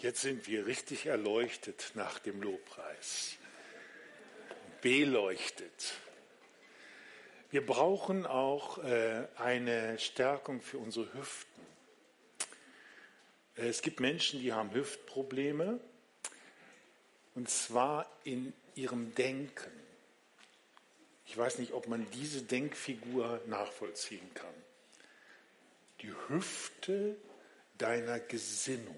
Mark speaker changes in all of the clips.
Speaker 1: Jetzt sind wir richtig erleuchtet nach dem Lobpreis. Beleuchtet. Wir brauchen auch eine Stärkung für unsere Hüften. Es gibt Menschen, die haben Hüftprobleme, und zwar in ihrem Denken. Ich weiß nicht, ob man diese Denkfigur nachvollziehen kann. Die Hüfte deiner Gesinnung.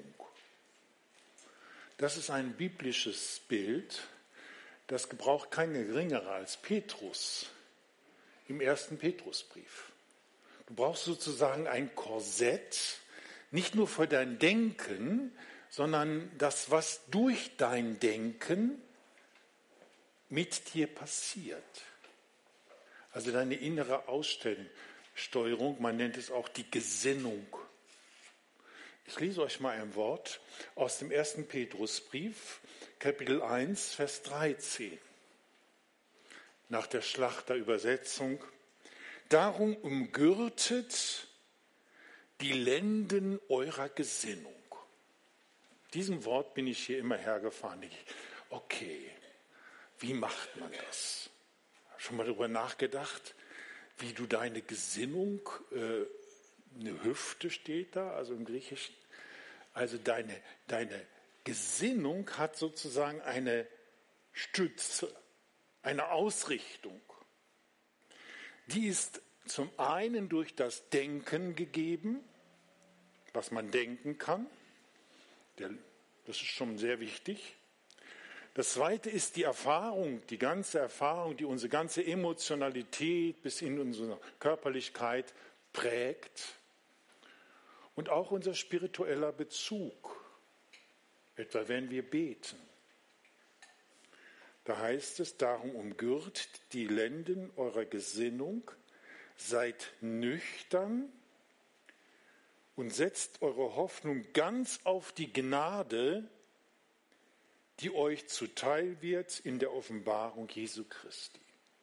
Speaker 1: Das ist ein biblisches Bild, das gebraucht keine geringere als Petrus im 1. Petrusbrief. Du brauchst sozusagen ein Korsett, nicht nur für dein Denken, sondern das, was durch dein Denken mit dir passiert. Also deine innere Ausstellungssteuerung, man nennt es auch die Gesinnung. Ich lese euch mal ein Wort aus dem 1. Petrusbrief, Kapitel 1, Vers 13. Nach der Schlachter Übersetzung. Darum umgürtet die Lenden eurer Gesinnung. Diesem Wort bin ich hier immer hergefahren. Okay, wie macht man das? Schon mal darüber nachgedacht, wie du deine Gesinnung, eine Hüfte steht da, also im Griechischen, also deine Gesinnung hat sozusagen eine Stütze, eine Ausrichtung. Die ist zum einen durch das Denken gegeben, was man denken kann. Das ist schon sehr wichtig. Das zweite ist die Erfahrung, die ganze Erfahrung, die unsere ganze Emotionalität bis in unsere Körperlichkeit prägt. Und auch unser spiritueller Bezug, etwa wenn wir beten. Da heißt es, darum umgürtet die Lenden eurer Gesinnung, seid nüchtern und setzt eure Hoffnung ganz auf die Gnade, die euch zuteil wird in der Offenbarung Jesu Christi.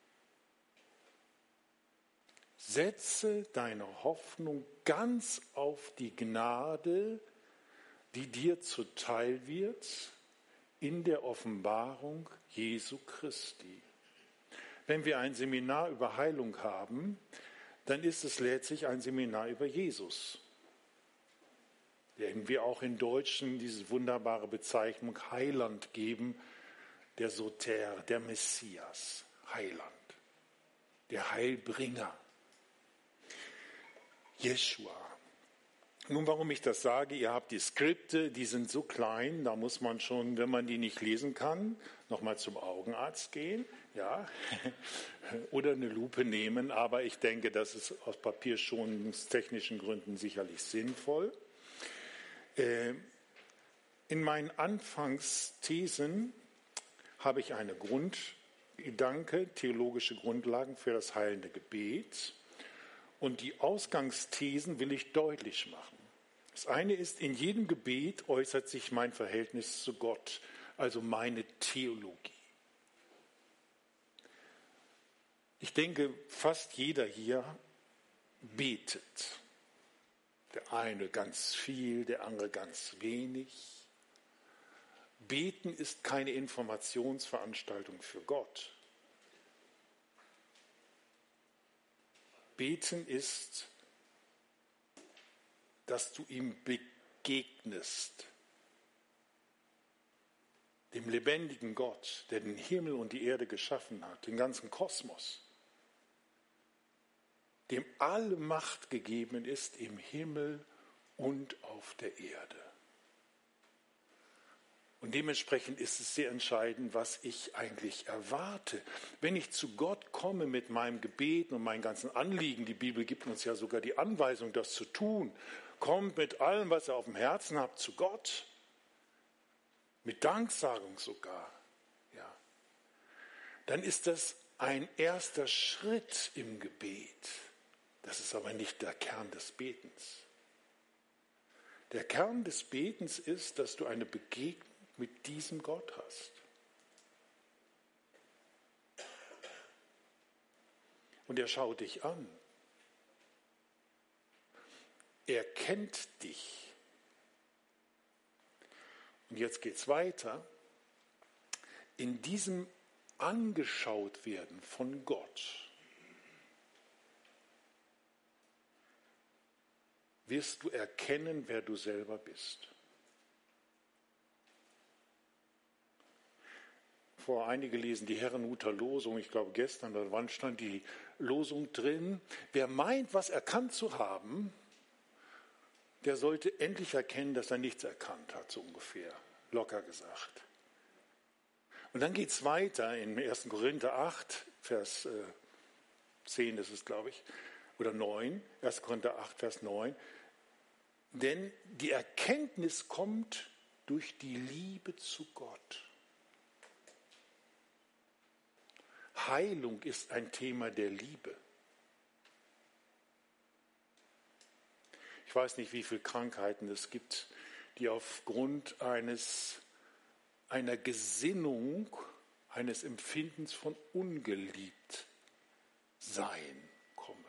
Speaker 1: Setze deine Hoffnung ganz auf die Gnade, die dir zuteil wird in der Offenbarung Jesu Christi. Wenn wir ein Seminar über Heilung haben, dann ist es letztlich ein Seminar über Jesus. Den wir auch im Deutschen diese wunderbare Bezeichnung Heiland geben, der Soter, der Messias, Heiland, der Heilbringer, Jeschua. Nun, warum ich das sage, ihr habt die Skripte, die sind so klein, da muss man schon, wenn man die nicht lesen kann, nochmal zum Augenarzt gehen, ja, oder eine Lupe nehmen, aber ich denke, das ist aus papierschonungstechnischen Gründen sicherlich sinnvoll. In meinen Anfangsthesen habe ich eine Grundgedanke, theologische Grundlagen für das heilende Gebet. Und die Ausgangsthesen will ich deutlich machen. Das eine ist, in jedem Gebet äußert sich mein Verhältnis zu Gott, also meine Theologie. Ich denke, fast jeder hier betet. Der eine ganz viel, der andere ganz wenig. Beten ist keine Informationsveranstaltung für Gott. Beten ist, dass du ihm begegnest, dem lebendigen Gott, der den Himmel und die Erde geschaffen hat, den ganzen Kosmos, dem alle Macht gegeben ist im Himmel und auf der Erde. Und dementsprechend ist es sehr entscheidend, was ich eigentlich erwarte. Wenn ich zu Gott komme mit meinem Gebet und meinen ganzen Anliegen, die Bibel gibt uns ja sogar die Anweisung, das zu tun, kommt mit allem, was ihr auf dem Herzen habt, zu Gott, mit Danksagung sogar, ja, dann ist das ein erster Schritt im Gebet. Das ist aber nicht der Kern des Betens. Der Kern des Betens ist, dass du eine Begegnung mit diesem Gott hast. Und er schaut dich an. Er kennt dich. Und jetzt geht es weiter. In diesem angeschaut werden von Gott wirst du erkennen, wer du selber bist. Vor einige lesen die Herrnhuter Losung, ich glaube gestern, da wann stand die Losung drin. Wer meint, was erkannt zu haben, der sollte endlich erkennen, dass er nichts erkannt hat, so ungefähr, locker gesagt. Und dann geht es weiter in 1. Korinther 8, Vers 10 ist es, glaube ich, oder 9, 1. Korinther 8, Vers 9. Denn die Erkenntnis kommt durch die Liebe zu Gott. Heilung ist ein Thema der Liebe. Ich weiß nicht, wie viele Krankheiten es gibt, die aufgrund einer Gesinnung, eines Empfindens von Ungeliebtsein kommen.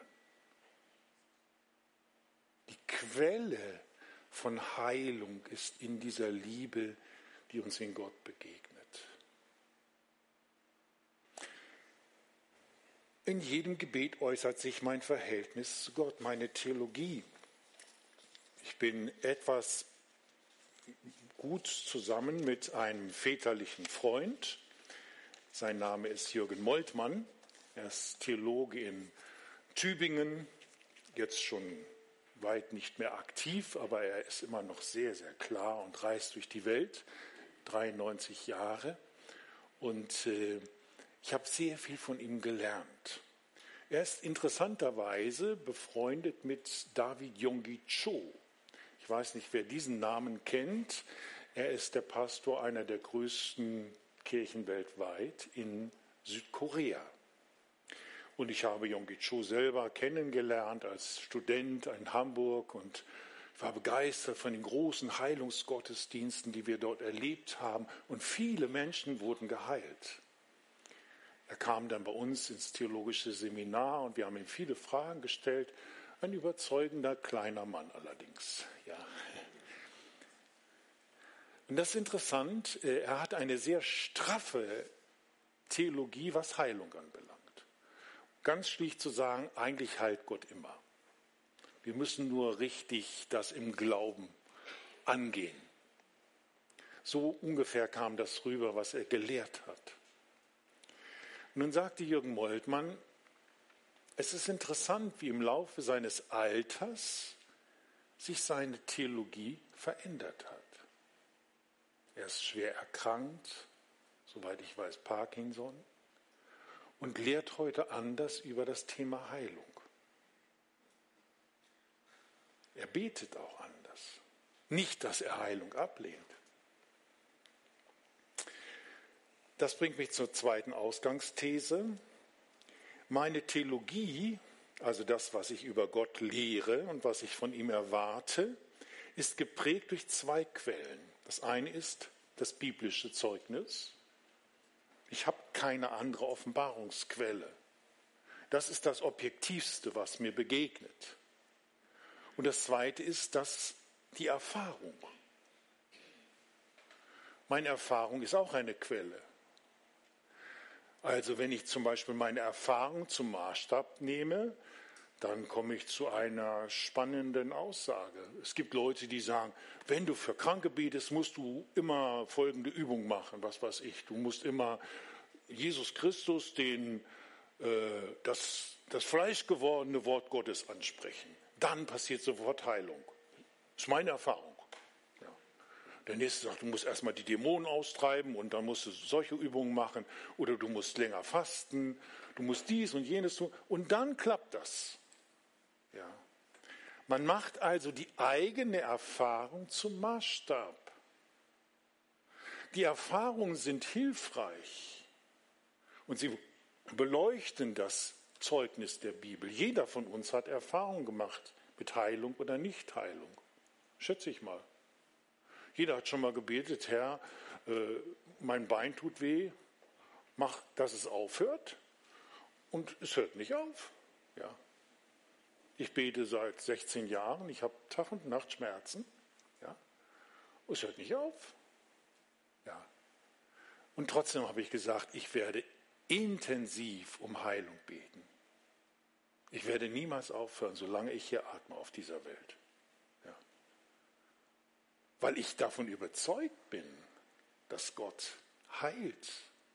Speaker 1: Die Quelle von Heilung ist in dieser Liebe, die uns in Gott begegnet. In jedem Gebet äußert sich mein Verhältnis zu Gott, meine Theologie. Ich bin etwas gut zusammen mit einem väterlichen Freund. Sein Name ist Jürgen Moltmann. Er ist Theologe in Tübingen, jetzt schon weit nicht mehr aktiv, aber er ist immer noch sehr, sehr klar und reist durch die Welt, 93 Jahre. Und ich habe sehr viel von ihm gelernt. Er ist interessanterweise befreundet mit David Yonggi Cho. Ich weiß nicht, wer diesen Namen kennt. Er ist der Pastor einer der größten Kirchen weltweit in Südkorea. Und ich habe Yonggi Cho selber kennengelernt als Student in Hamburg und war begeistert von den großen Heilungsgottesdiensten, die wir dort erlebt haben. Und viele Menschen wurden geheilt. Er kam dann bei uns ins theologische Seminar und wir haben ihm viele Fragen gestellt. Ein überzeugender kleiner Mann allerdings. Ja. Und das ist interessant, er hat eine sehr straffe Theologie, was Heilung anbelangt. Ganz schlicht zu sagen, eigentlich heilt Gott immer. Wir müssen nur richtig das im Glauben angehen. So ungefähr kam das rüber, was er gelehrt hat. Und nun sagte Jürgen Moltmann, es ist interessant, wie im Laufe seines Alters sich seine Theologie verändert hat. Er ist schwer erkrankt, soweit ich weiß Parkinson, und lehrt heute anders über das Thema Heilung. Er betet auch anders. Nicht, dass er Heilung ablehnt. Das bringt mich zur zweiten Ausgangsthese. Meine Theologie, also das, was ich über Gott lehre und was ich von ihm erwarte, ist geprägt durch zwei Quellen. Das eine ist das biblische Zeugnis. Ich habe keine andere Offenbarungsquelle. Das ist das Objektivste, was mir begegnet. Und das zweite ist die Erfahrung. Meine Erfahrung ist auch eine Quelle. Also wenn ich zum Beispiel meine Erfahrung zum Maßstab nehme, dann komme ich zu einer spannenden Aussage. Es gibt Leute, die sagen, wenn du für Kranke betest, musst du immer folgende Übung machen, was weiß ich. Du musst immer Jesus Christus, das fleischgewordene Wort Gottes ansprechen. Dann passiert sofort Heilung. Das ist meine Erfahrung. Der nächste sagt, du musst erstmal die Dämonen austreiben und dann musst du solche Übungen machen oder du musst länger fasten, du musst dies und jenes tun und dann klappt das. Ja. Man macht also die eigene Erfahrung zum Maßstab. Die Erfahrungen sind hilfreich und sie beleuchten das Zeugnis der Bibel. Jeder von uns hat Erfahrung gemacht mit Heilung oder Nichtheilung. Schätze ich mal. Jeder hat schon mal gebetet, Herr, mein Bein tut weh, mach, dass es aufhört. Und es hört nicht auf. Ja. Ich bete seit 16 Jahren, ich habe Tag und Nacht Schmerzen. Ja. Es hört nicht auf. Ja. Und trotzdem habe ich gesagt, ich werde intensiv um Heilung beten. Ich werde niemals aufhören, solange ich hier atme auf dieser Welt. Ja. Weil ich davon überzeugt bin, dass Gott heilt.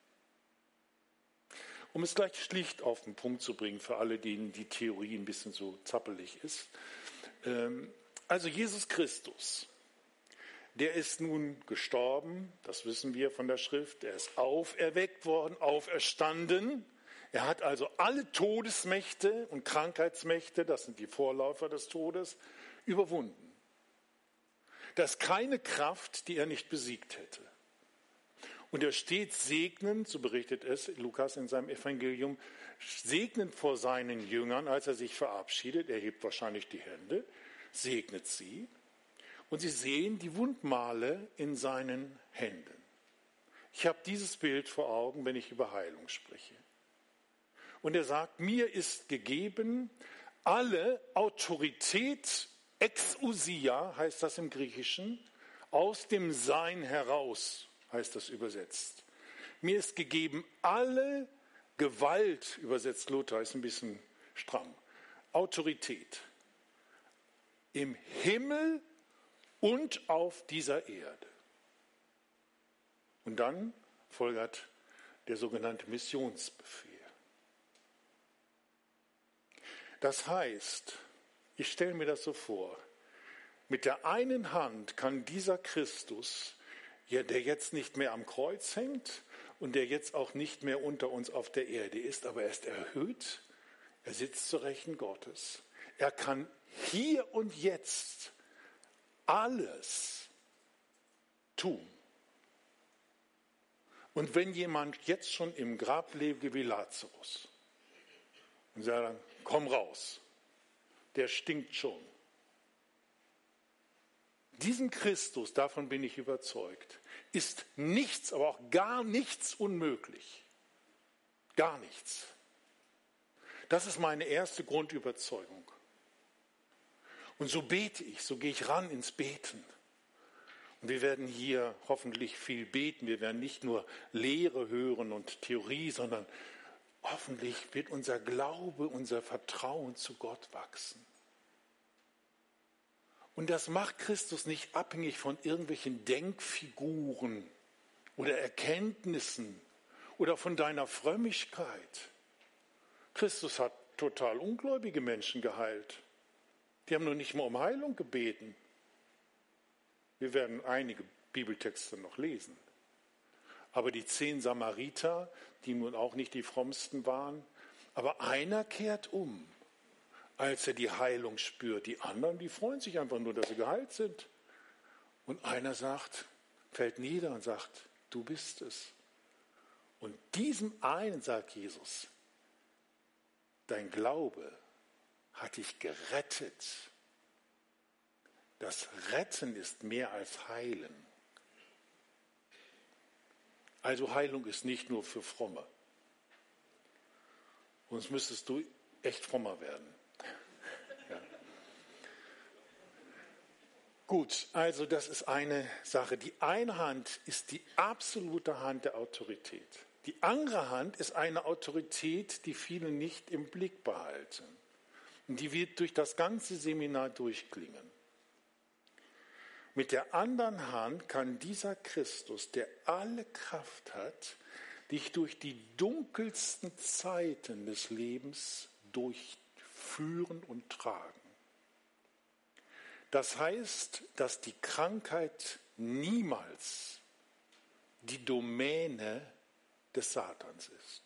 Speaker 1: Um es gleich schlicht auf den Punkt zu bringen, für alle, denen die Theorie ein bisschen so zappelig ist. Also Jesus Christus, der ist nun gestorben, das wissen wir von der Schrift, er ist auferweckt worden, auferstanden. Er hat also alle Todesmächte und Krankheitsmächte, das sind die Vorläufer des Todes, überwunden. Da ist keine Kraft, die er nicht besiegt hätte. Und er steht segnend, so berichtet es Lukas in seinem Evangelium, segnend vor seinen Jüngern, als er sich verabschiedet. Er hebt wahrscheinlich die Hände, segnet sie. Und sie sehen die Wundmale in seinen Händen. Ich habe dieses Bild vor Augen, wenn ich über Heilung spreche. Und er sagt, mir ist gegeben alle Autorität, exousia heißt das im Griechischen, aus dem Sein heraus heißt das übersetzt. Mir ist gegeben alle Gewalt, übersetzt Luther, ist ein bisschen stramm, Autorität im Himmel und auf dieser Erde. Und dann folgert der sogenannte Missionsbefehl. Das heißt, ich stelle mir das so vor, mit der einen Hand kann dieser Christus, ja, der jetzt nicht mehr am Kreuz hängt und der jetzt auch nicht mehr unter uns auf der Erde ist, aber er ist erhöht, er sitzt zur Rechten Gottes. Er kann hier und jetzt alles tun. Und wenn jemand jetzt schon im Grab lebe wie Lazarus und sagt dann, komm raus, der stinkt schon. Diesem Christus, davon bin ich überzeugt, ist nichts, aber auch gar nichts unmöglich. Gar nichts. Das ist meine erste Grundüberzeugung. Und so bete ich, so gehe ich ran ins Beten. Und wir werden hier hoffentlich viel beten. Wir werden nicht nur Lehre hören und Theorie, sondern hoffentlich wird unser Glaube, unser Vertrauen zu Gott wachsen. Und das macht Christus nicht abhängig von irgendwelchen Denkfiguren oder Erkenntnissen oder von deiner Frömmigkeit. Christus hat total ungläubige Menschen geheilt. Die haben noch nicht mal um Heilung gebeten. Wir werden einige Bibeltexte noch lesen. Aber die 10 Samariter, die nun auch nicht die frommsten waren, aber einer kehrt um, als er die Heilung spürt. Die anderen, die freuen sich einfach nur, dass sie geheilt sind. Und einer fällt nieder und sagt, du bist es. Und diesem einen sagt Jesus, dein Glaube hat dich gerettet. Das Retten ist mehr als Heilen. Also Heilung ist nicht nur für Fromme. Sonst müsstest du echt frommer werden. Ja. Gut, also das ist eine Sache. Die eine Hand ist die absolute Hand der Autorität. Die andere Hand ist eine Autorität, die viele nicht im Blick behalten. Und die wird durch das ganze Seminar durchklingen. Mit der anderen Hand kann dieser Christus, der alle Kraft hat, dich durch die dunkelsten Zeiten des Lebens durchführen und tragen. Das heißt, dass die Krankheit niemals die Domäne des Satans ist.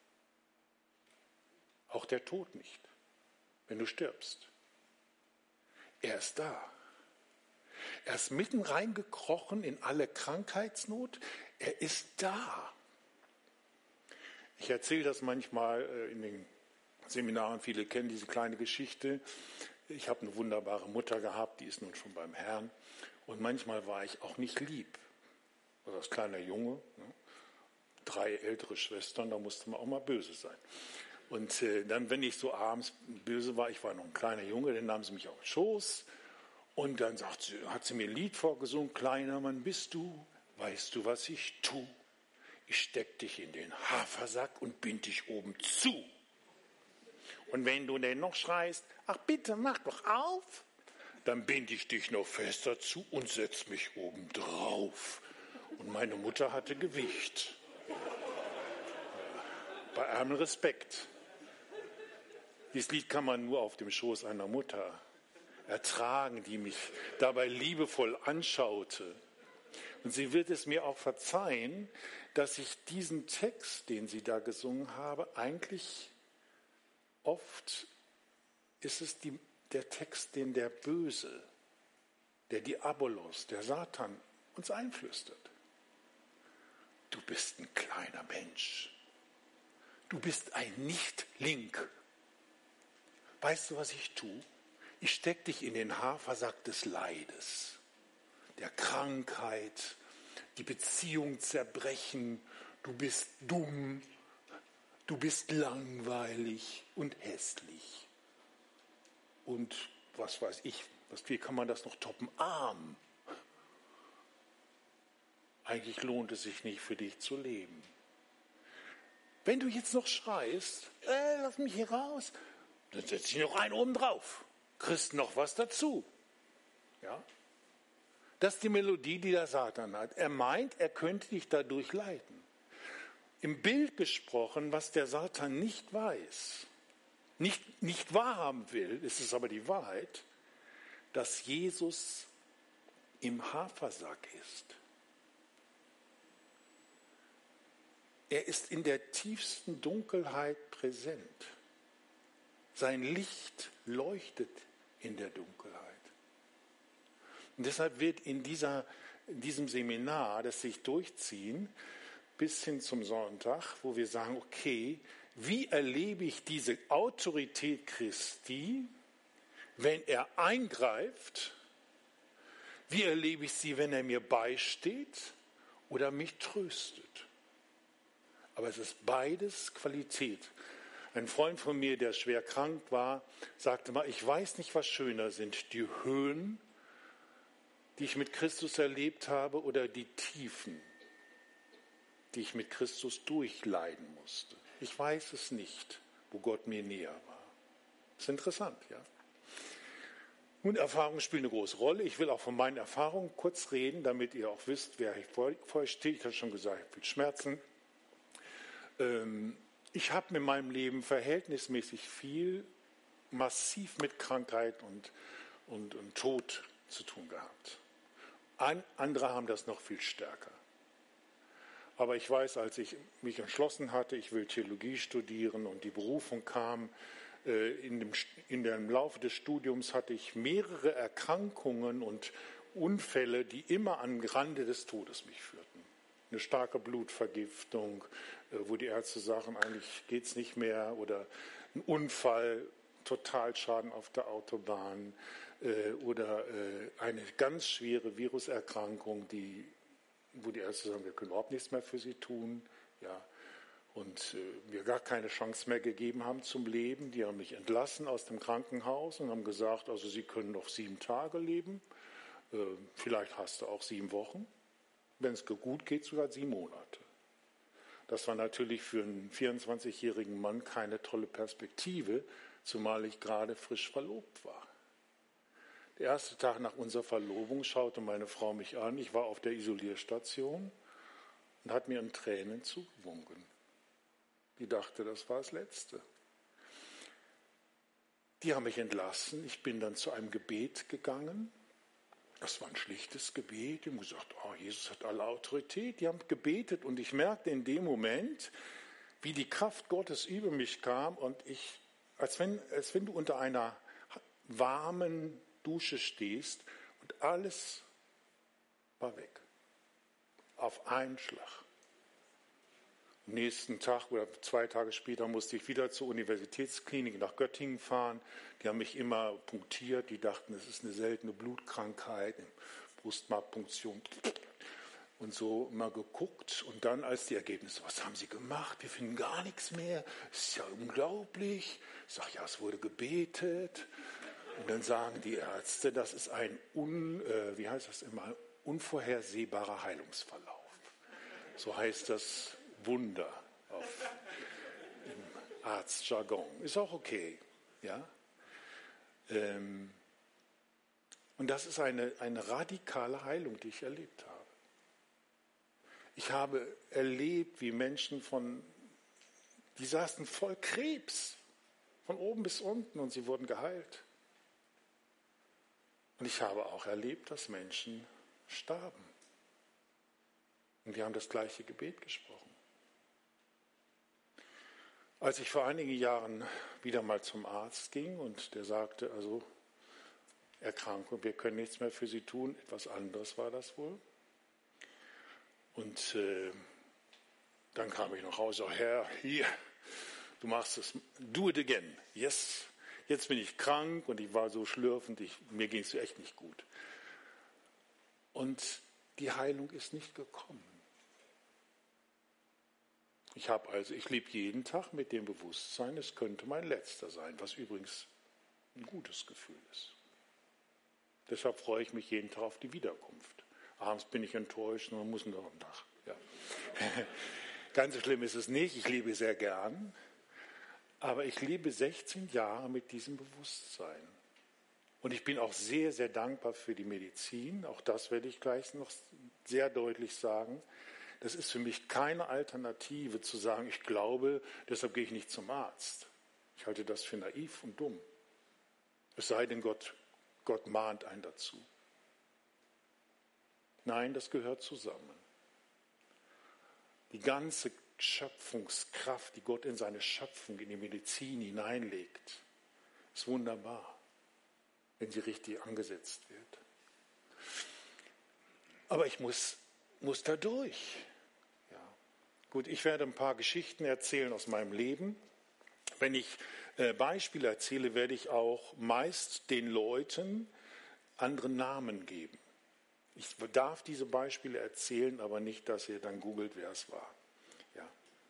Speaker 1: Auch der Tod nicht, wenn du stirbst. Er ist da. Er ist mitten reingekrochen in alle Krankheitsnot. Er ist da. Ich erzähle das manchmal in den Seminaren. Viele kennen diese kleine Geschichte. Ich habe eine wunderbare Mutter gehabt, die ist nun schon beim Herrn. Und manchmal war ich auch nicht lieb. Also als kleiner Junge, ne? 3 ältere Schwestern, da musste man auch mal böse sein. Und dann, wenn ich so abends böse war, ich war noch ein kleiner Junge, dann nahm sie mich auf den Schoß. Und dann hat sie mir ein Lied vorgesungen, kleiner Mann bist du, weißt du, was ich tue? Ich steck dich in den Hafersack und bind dich oben zu. Und wenn du denn noch schreist, ach bitte, mach doch auf, dann bind ich dich noch fester zu und setz mich oben drauf. Und meine Mutter hatte Gewicht. Bei allem Respekt. Dieses Lied kann man nur auf dem Schoß einer Mutter ertragen, die mich dabei liebevoll anschaute. Und sie wird es mir auch verzeihen, dass ich diesen Text, den sie da gesungen habe, eigentlich oft ist es der Text, den der Böse, der Diabolos, der Satan uns einflüstert. Du bist ein kleiner Mensch. Du bist ein Nichtling. Weißt du, was ich tue? Ich stecke dich in den Hafersack des Leides, der Krankheit, die Beziehung zerbrechen. Du bist dumm, du bist langweilig und hässlich. Und was weiß ich, wie kann man das noch toppen? Arm. Eigentlich lohnt es sich nicht, für dich zu leben. Wenn du jetzt noch schreist, lass mich hier raus, dann setze ich noch einen oben drauf. Kriegst noch was dazu. Ja? Das ist die Melodie, die der Satan hat. Er meint, er könnte dich dadurch leiten. Im Bild gesprochen, was der Satan nicht weiß, nicht wahrhaben will, ist es aber die Wahrheit, dass Jesus im Hafersack ist. Er ist in der tiefsten Dunkelheit präsent. Sein Licht leuchtet in der Dunkelheit. Und deshalb wird in diesem Seminar, das sich durchziehen, bis hin zum Sonntag, wo wir sagen, okay, wie erlebe ich diese Autorität Christi, wenn er eingreift? Wie erlebe ich sie, wenn er mir beisteht oder mich tröstet? Aber es ist beides Qualität. Ein Freund von mir, der schwer krank war, sagte mal, ich weiß nicht, was schöner sind, die Höhen, die ich mit Christus erlebt habe, oder die Tiefen, die ich mit Christus durchleiden musste. Ich weiß es nicht, wo Gott mir näher war. Das ist interessant, ja. Nun, Erfahrungen spielen eine große Rolle. Ich will auch von meinen Erfahrungen kurz reden, damit ihr auch wisst, wer vor euch steht. Ich habe schon gesagt, ich habe viel Schmerzen. Ich habe in meinem Leben verhältnismäßig viel, massiv mit Krankheit und Tod zu tun gehabt. Andere haben das noch viel stärker. Aber ich weiß, als ich mich entschlossen hatte, ich will Theologie studieren und die Berufung kam, in dem Laufe des Studiums hatte ich mehrere Erkrankungen und Unfälle, die immer an den Rande des Todes mich führten. Eine starke Blutvergiftung, wo die Ärzte sagen, eigentlich geht es nicht mehr, oder ein Unfall, Totalschaden auf der Autobahn, oder eine ganz schwere Viruserkrankung, wo die Ärzte sagen, wir können überhaupt nichts mehr für sie tun, ja, und mir gar keine Chance mehr gegeben haben zum Leben. Die haben mich entlassen aus dem Krankenhaus und haben gesagt, also Sie können noch 7 Tage leben, vielleicht hast du auch 7 Wochen, wenn es gut geht, sogar 7 Monate. Das war natürlich für einen 24-jährigen Mann keine tolle Perspektive, zumal ich gerade frisch verlobt war. Der erste Tag nach unserer Verlobung schaute meine Frau mich an. Ich war auf der Isolierstation und hat mir in Tränen zugewunken. Die dachte, das war das Letzte. Die haben mich entlassen. Ich bin dann zu einem Gebet gegangen. Das war ein schlichtes Gebet. Die haben gesagt, oh, Jesus hat alle Autorität. Die haben gebetet und ich merkte in dem Moment, wie die Kraft Gottes über mich kam und ich, als wenn du unter einer warmen Dusche stehst und alles war weg. Auf einen Schlag. Am nächsten Tag oder 2 Tage später musste ich wieder zur Universitätsklinik nach Göttingen fahren. Die haben mich immer punktiert. Die dachten, es ist eine seltene Blutkrankheit, Brustmarkpunktion. Und so mal geguckt. Und dann als die Ergebnisse, was haben Sie gemacht? Wir finden gar nichts mehr. Das ist ja unglaublich. Ich sage, ja, es wurde gebetet. Und dann sagen die Ärzte, das ist ein unvorhersehbarer Heilungsverlauf. So heißt das Wunder im Arztjargon. Ist auch okay. Ja? Und das ist eine radikale Heilung, die ich erlebt habe. Ich habe erlebt, wie Menschen die saßen voll Krebs, von oben bis unten, und sie wurden geheilt. Und ich habe auch erlebt, dass Menschen starben. Und wir haben das gleiche Gebet gesprochen. Als ich vor einigen Jahren wieder mal zum Arzt ging und der sagte, also Erkrankung, wir können nichts mehr für Sie tun, etwas anderes war das wohl. Und dann kam ich nach Hause, Herr, hier, du machst es, do it again, yes. Jetzt bin ich krank und ich war so schlürfend, mir ging es echt nicht gut. Und die Heilung ist nicht gekommen. Ich lebe jeden Tag mit dem Bewusstsein, es könnte mein letzter sein, was übrigens ein gutes Gefühl ist. Deshalb freue ich mich jeden Tag auf die Wiederkunft. Abends bin ich enttäuscht und dann muss noch am Tag. Ja. Ganz so schlimm ist es nicht, ich lebe sehr gern, aber ich lebe 16 Jahre mit diesem Bewusstsein. Und ich bin auch sehr, sehr dankbar für die Medizin, auch das werde ich gleich noch sehr deutlich sagen. Das ist für mich keine Alternative zu sagen, ich glaube, deshalb gehe ich nicht zum Arzt. Ich halte das für naiv und dumm. Es sei denn, Gott mahnt einen dazu. Nein, das gehört zusammen. Die ganze Schöpfungskraft, die Gott in seine Schöpfung, in die Medizin hineinlegt, ist wunderbar, wenn sie richtig angesetzt wird. Aber ich muss da durch. Ja. Gut, ich werde ein paar Geschichten erzählen aus meinem Leben. Wenn ich Beispiele erzähle, werde ich auch meist den Leuten andere Namen geben. Ich darf diese Beispiele erzählen, aber nicht, dass ihr dann googelt, wer es war. Ja.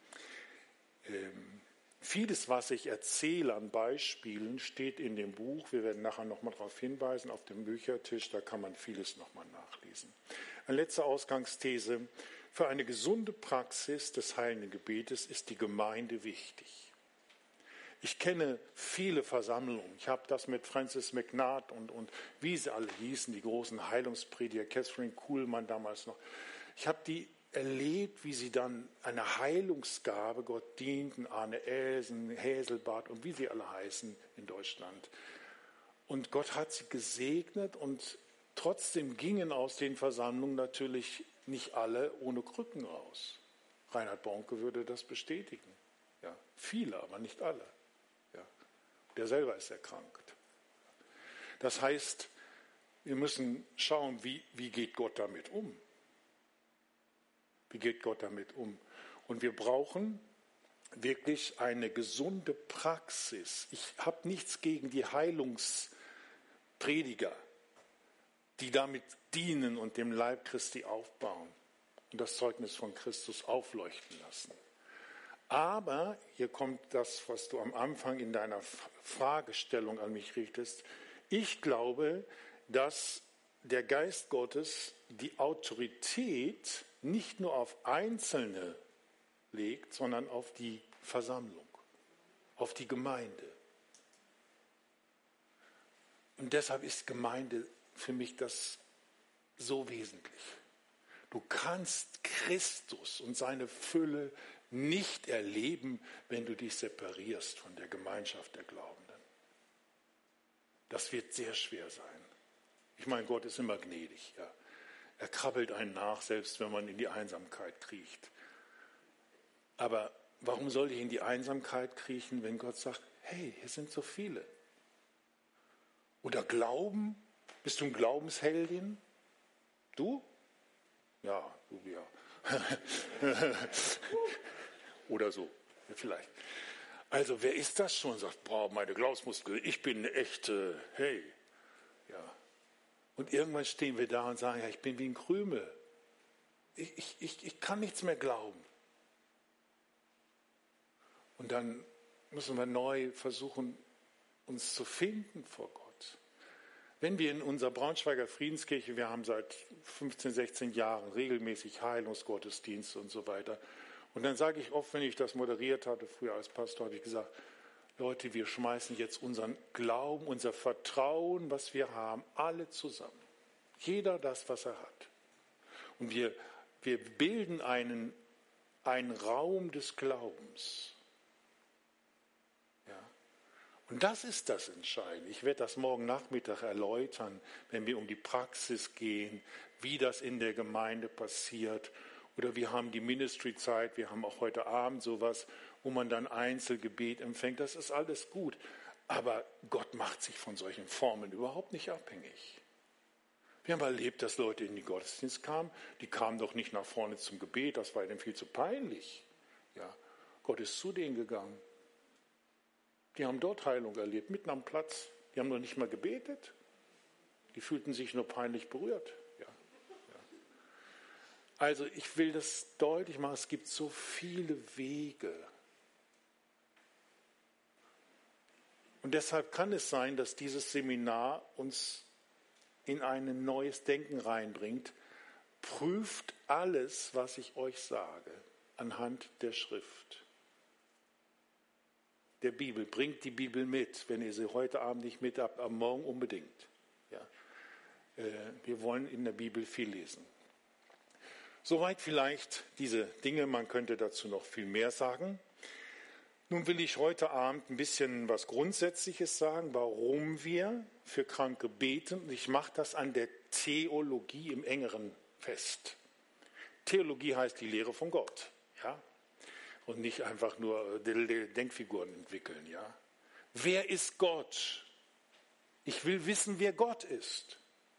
Speaker 1: Vieles, was ich erzähle an Beispielen, steht in dem Buch. Wir werden nachher nochmal darauf hinweisen, auf dem Büchertisch, da kann man vieles nochmal nachlesen. Eine letzte Ausgangsthese. Für eine gesunde Praxis des heilenden Gebetes ist die Gemeinde wichtig. Ich kenne viele Versammlungen. Ich habe das mit Francis McNaght und wie sie alle hießen, die großen Heilungsprediger, Catherine Kuhlmann damals noch. Ich habe die erlebt, wie sie dann eine Heilungsgabe Gott dienten, Arne Elsen, Häselbart und wie sie alle heißen in Deutschland. Und Gott hat sie gesegnet und trotzdem gingen aus den Versammlungen natürlich nicht alle ohne Krücken raus. Reinhard Bonke würde das bestätigen. Ja, viele, aber nicht alle. Der selber ist erkrankt. Das heißt, wir müssen schauen, wie geht Gott damit um? Wie geht Gott damit um? Und wir brauchen wirklich eine gesunde Praxis. Ich habe nichts gegen die Heilungsprediger, die damit dienen und dem Leib Christi aufbauen und das Zeugnis von Christus aufleuchten lassen. Aber, hier kommt das, was du am Anfang in deiner Fragestellung an mich richtest, ich glaube, dass der Geist Gottes die Autorität nicht nur auf Einzelne legt, sondern auf die Versammlung, auf die Gemeinde. Und deshalb ist Gemeinde für mich das so wesentlich. Du kannst Christus und seine Fülle nicht erleben, wenn du dich separierst von der Gemeinschaft der Glaubenden. Das wird sehr schwer sein. Ich meine, Gott ist immer gnädig. Ja. Er krabbelt einen nach, selbst wenn man in die Einsamkeit kriecht. Aber warum soll ich in die Einsamkeit kriechen, wenn Gott sagt, hey, hier sind so viele? Oder Glauben? Bist du ein Glaubensheldin? Du? Ja, du ja. Oder so, vielleicht. Also wer ist das schon? Sagt, boah, meine Glaubensmuskeln, ich bin eine echte, hey. Ja. Und irgendwann stehen wir da und sagen, ja, ich bin wie ein Krümel. Ich kann nichts mehr glauben. Und dann müssen wir neu versuchen, uns zu finden vor Gott. Wenn wir in unserer Braunschweiger Friedenskirche, wir haben seit 15, 16 Jahren regelmäßig Heilungsgottesdienste und so weiter. Und dann sage ich oft, wenn ich das moderiert hatte, früher als Pastor, habe ich gesagt, Leute, wir schmeißen jetzt unseren Glauben, unser Vertrauen, was wir haben, alle zusammen. Jeder das, was er hat. Und wir bilden einen Raum des Glaubens. Ja. Und das ist das Entscheidende. Ich werde das morgen Nachmittag erläutern, wenn wir um die Praxis gehen, wie das in der Gemeinde passiert. Oder wir haben die Ministry-Zeit, wir haben auch heute Abend sowas, wo man dann Einzelgebet empfängt. Das ist alles gut. Aber Gott macht sich von solchen Formen überhaupt nicht abhängig. Wir haben erlebt, dass Leute in den Gottesdienst kamen. Die kamen doch nicht nach vorne zum Gebet, das war ihnen viel zu peinlich. Ja, Gott ist zu denen gegangen. Die haben dort Heilung erlebt, mitten am Platz. Die haben noch nicht mal gebetet. Die fühlten sich nur peinlich berührt. Ja. Also ich will das deutlich machen, es gibt so viele Wege. Und deshalb kann es sein, dass dieses Seminar uns in ein neues Denken reinbringt. Prüft alles, was ich euch sage, anhand der Schrift. Der Bibel. Bringt die Bibel mit, wenn ihr sie heute Abend nicht mit habt, am Morgen unbedingt. Ja. Wir wollen in der Bibel viel lesen. Soweit vielleicht diese Dinge, man könnte dazu noch viel mehr sagen. Nun will ich heute Abend ein bisschen was Grundsätzliches sagen, warum wir für Kranke beten. Und ich mache das an der Theologie im Engeren fest. Theologie heißt die Lehre von Gott, ja, und nicht einfach nur Denkfiguren entwickeln, ja. Wer ist Gott? Ich will wissen, wer Gott ist.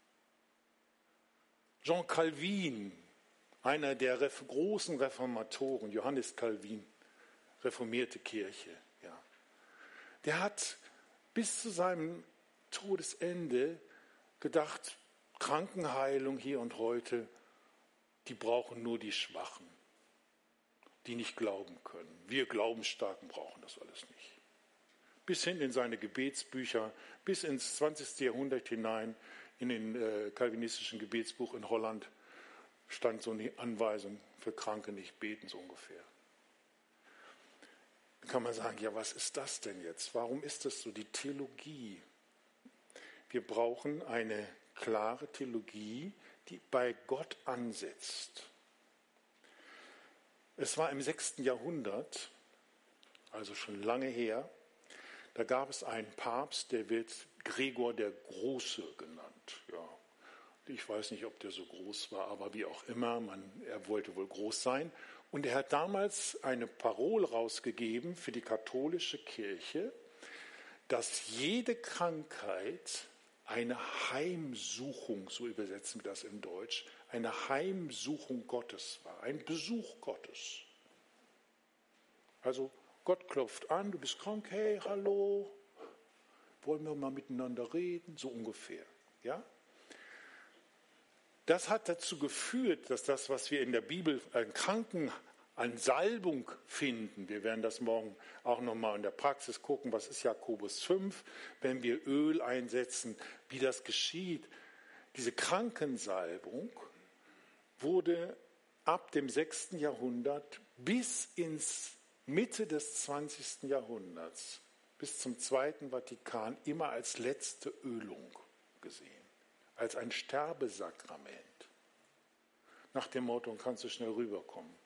Speaker 1: Jean Calvin, einer der großen Reformatoren, Johannes Calvin, reformierte Kirche, ja. Der hat bis zu seinem Todesende gedacht, Krankenheilung hier und heute, die brauchen nur die Schwachen, die nicht glauben können. Wir Glaubensstarken brauchen das alles nicht. Bis hin in seine Gebetsbücher, bis ins 20. Jahrhundert hinein, in den calvinistischen Gebetsbuch in Holland, stand so eine Anweisung, für Kranke nicht beten, so ungefähr. Dann kann man sagen, ja, was ist das denn jetzt? Warum ist das so, die Theologie? Wir brauchen eine klare Theologie, die bei Gott ansetzt. Es war im 6. Jahrhundert, also schon lange her, da gab es einen Papst, der wird Gregor der Große genannt. Ja, ich weiß nicht, ob der so groß war, aber wie auch immer, er wollte wohl groß sein. Und er hat damals eine Parole rausgegeben für die katholische Kirche, dass jede Krankheit eine Heimsuchung, so übersetzen wir das in Deutsch, eine Heimsuchung Gottes war, ein Besuch Gottes. Also Gott klopft an, du bist krank, hey, hallo, wollen wir mal miteinander reden, so ungefähr. Ja? Das hat dazu geführt, dass das, was wir in der Bibel an Kranken, an Salbung finden, wir werden das morgen auch nochmal in der Praxis gucken, was ist Jakobus 5, wenn wir Öl einsetzen, wie das geschieht. Diese Krankensalbung wurde ab dem 6. Jahrhundert bis ins Mitte des 20. Jahrhunderts, bis zum Zweiten Vatikan, immer als letzte Ölung gesehen, als ein Sterbesakrament. Nach dem Motto, kannst du schnell rüberkommen.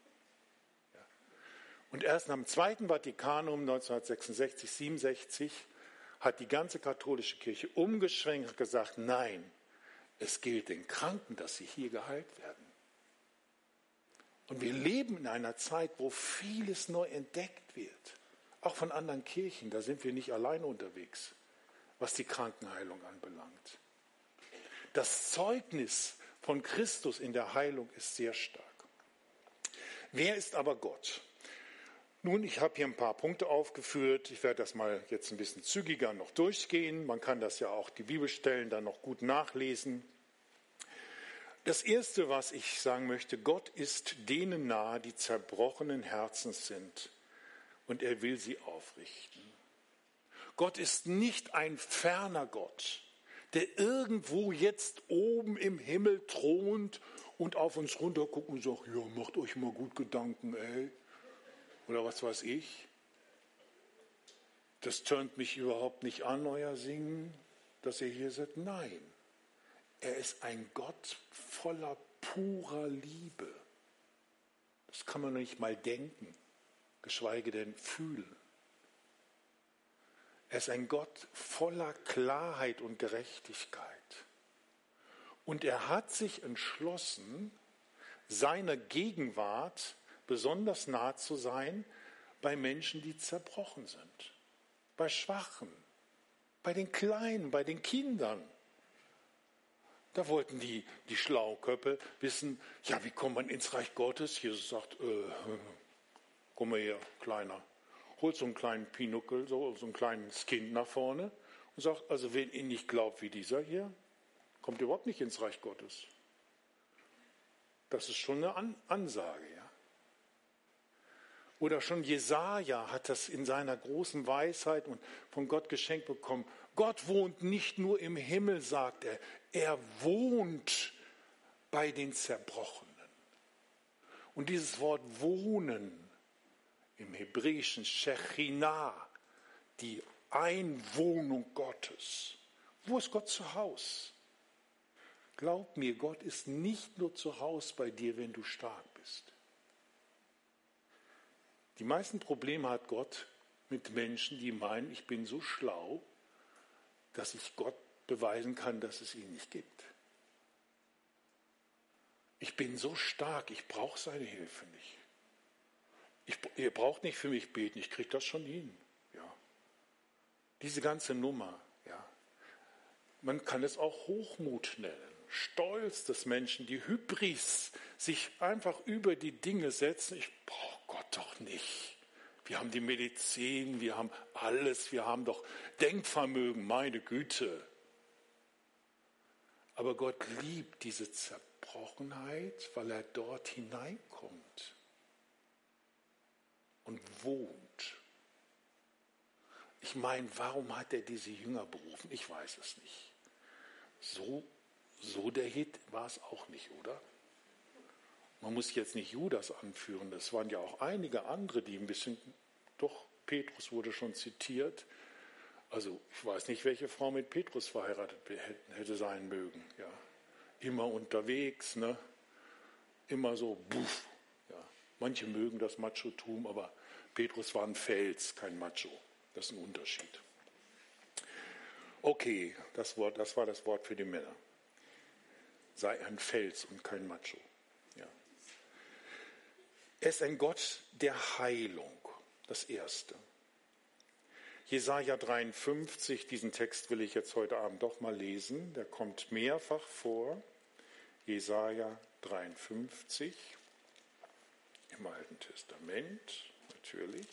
Speaker 1: Und erst am Zweiten Vatikanum 1966, 67 hat die ganze katholische Kirche umgeschwenkt und gesagt, nein, es gilt den Kranken, dass sie hier geheilt werden. Und wir leben in einer Zeit, wo vieles neu entdeckt wird. Auch von anderen Kirchen, da sind wir nicht alleine unterwegs, was die Krankenheilung anbelangt. Das Zeugnis von Christus in der Heilung ist sehr stark. Wer ist aber Gott? Nun, ich habe hier ein paar Punkte aufgeführt. Ich werde das mal jetzt ein bisschen zügiger noch durchgehen. Man kann das ja auch, die Bibelstellen dann noch gut nachlesen. Das Erste, was ich sagen möchte, Gott ist denen nahe, die zerbrochenen Herzens sind, und er will sie aufrichten. Gott ist nicht ein ferner Gott, der irgendwo jetzt oben im Himmel thront und auf uns runter guckt und sagt, ja, macht euch mal gut Gedanken, ey. Oder was weiß ich. Das tönt mich überhaupt nicht an, euer Singen, dass ihr hier seid. Nein, er ist ein Gott voller purer Liebe. Das kann man nicht mal denken, geschweige denn fühlen. Er ist ein Gott voller Klarheit und Gerechtigkeit. Und er hat sich entschlossen, seiner Gegenwart besonders nah zu sein bei Menschen, die zerbrochen sind, bei Schwachen, bei den Kleinen, bei den Kindern. Da wollten die Schlauköpfe wissen, ja, wie kommt man ins Reich Gottes? Jesus sagt, komm mal her, Kleiner. Holt so einen kleinen Pinuckel, so ein kleines Kind nach vorne und sagt, also wer ihn nicht glaubt wie dieser hier, kommt überhaupt nicht ins Reich Gottes. Das ist schon eine Ansage, ja. Oder schon Jesaja hat das in seiner großen Weisheit und von Gott geschenkt bekommen. Gott wohnt nicht nur im Himmel, sagt er. Er wohnt bei den Zerbrochenen. Und dieses Wort wohnen im Hebräischen Shechinah, die Einwohnung Gottes. Wo ist Gott zu Haus? Glaub mir, Gott ist nicht nur zu Hause bei dir, wenn du stark bist. Die meisten Probleme hat Gott mit Menschen, die meinen, ich bin so schlau, dass ich Gott beweisen kann, dass es ihn nicht gibt. Ich bin so stark, ich brauche seine Hilfe nicht. Ihr braucht nicht für mich beten, ich kriege das schon hin. Ja. Diese ganze Nummer, ja. Man kann es auch Hochmut nennen. Stolz des Menschen, die Hybris, sich einfach über die Dinge setzen. Ich brauche Gott doch nicht. Wir haben die Medizin, wir haben alles, wir haben doch Denkvermögen, meine Güte. Aber Gott liebt diese Zerbrochenheit, weil er dort hineinkommt und wohnt. Ich meine, warum hat er diese Jünger berufen? Ich weiß es nicht. So der Hit war es auch nicht, oder? Man muss jetzt nicht Judas anführen, es waren ja auch einige andere, die ein bisschen, doch, Petrus wurde schon zitiert. Also ich weiß nicht, welche Frau mit Petrus verheiratet hätte sein mögen. Ja. Immer unterwegs, ne? Immer so, buff. Ja. Manche mögen das Machotum, aber Petrus war ein Fels, kein Macho. Das ist ein Unterschied. Okay, das war das Wort für die Männer. Sei ein Fels und kein Macho. Ja. Er ist ein Gott der Heilung, das Erste. Jesaja 53, diesen Text will ich jetzt heute Abend doch mal lesen, der kommt mehrfach vor. Jesaja 53 im Alten Testament, natürlich.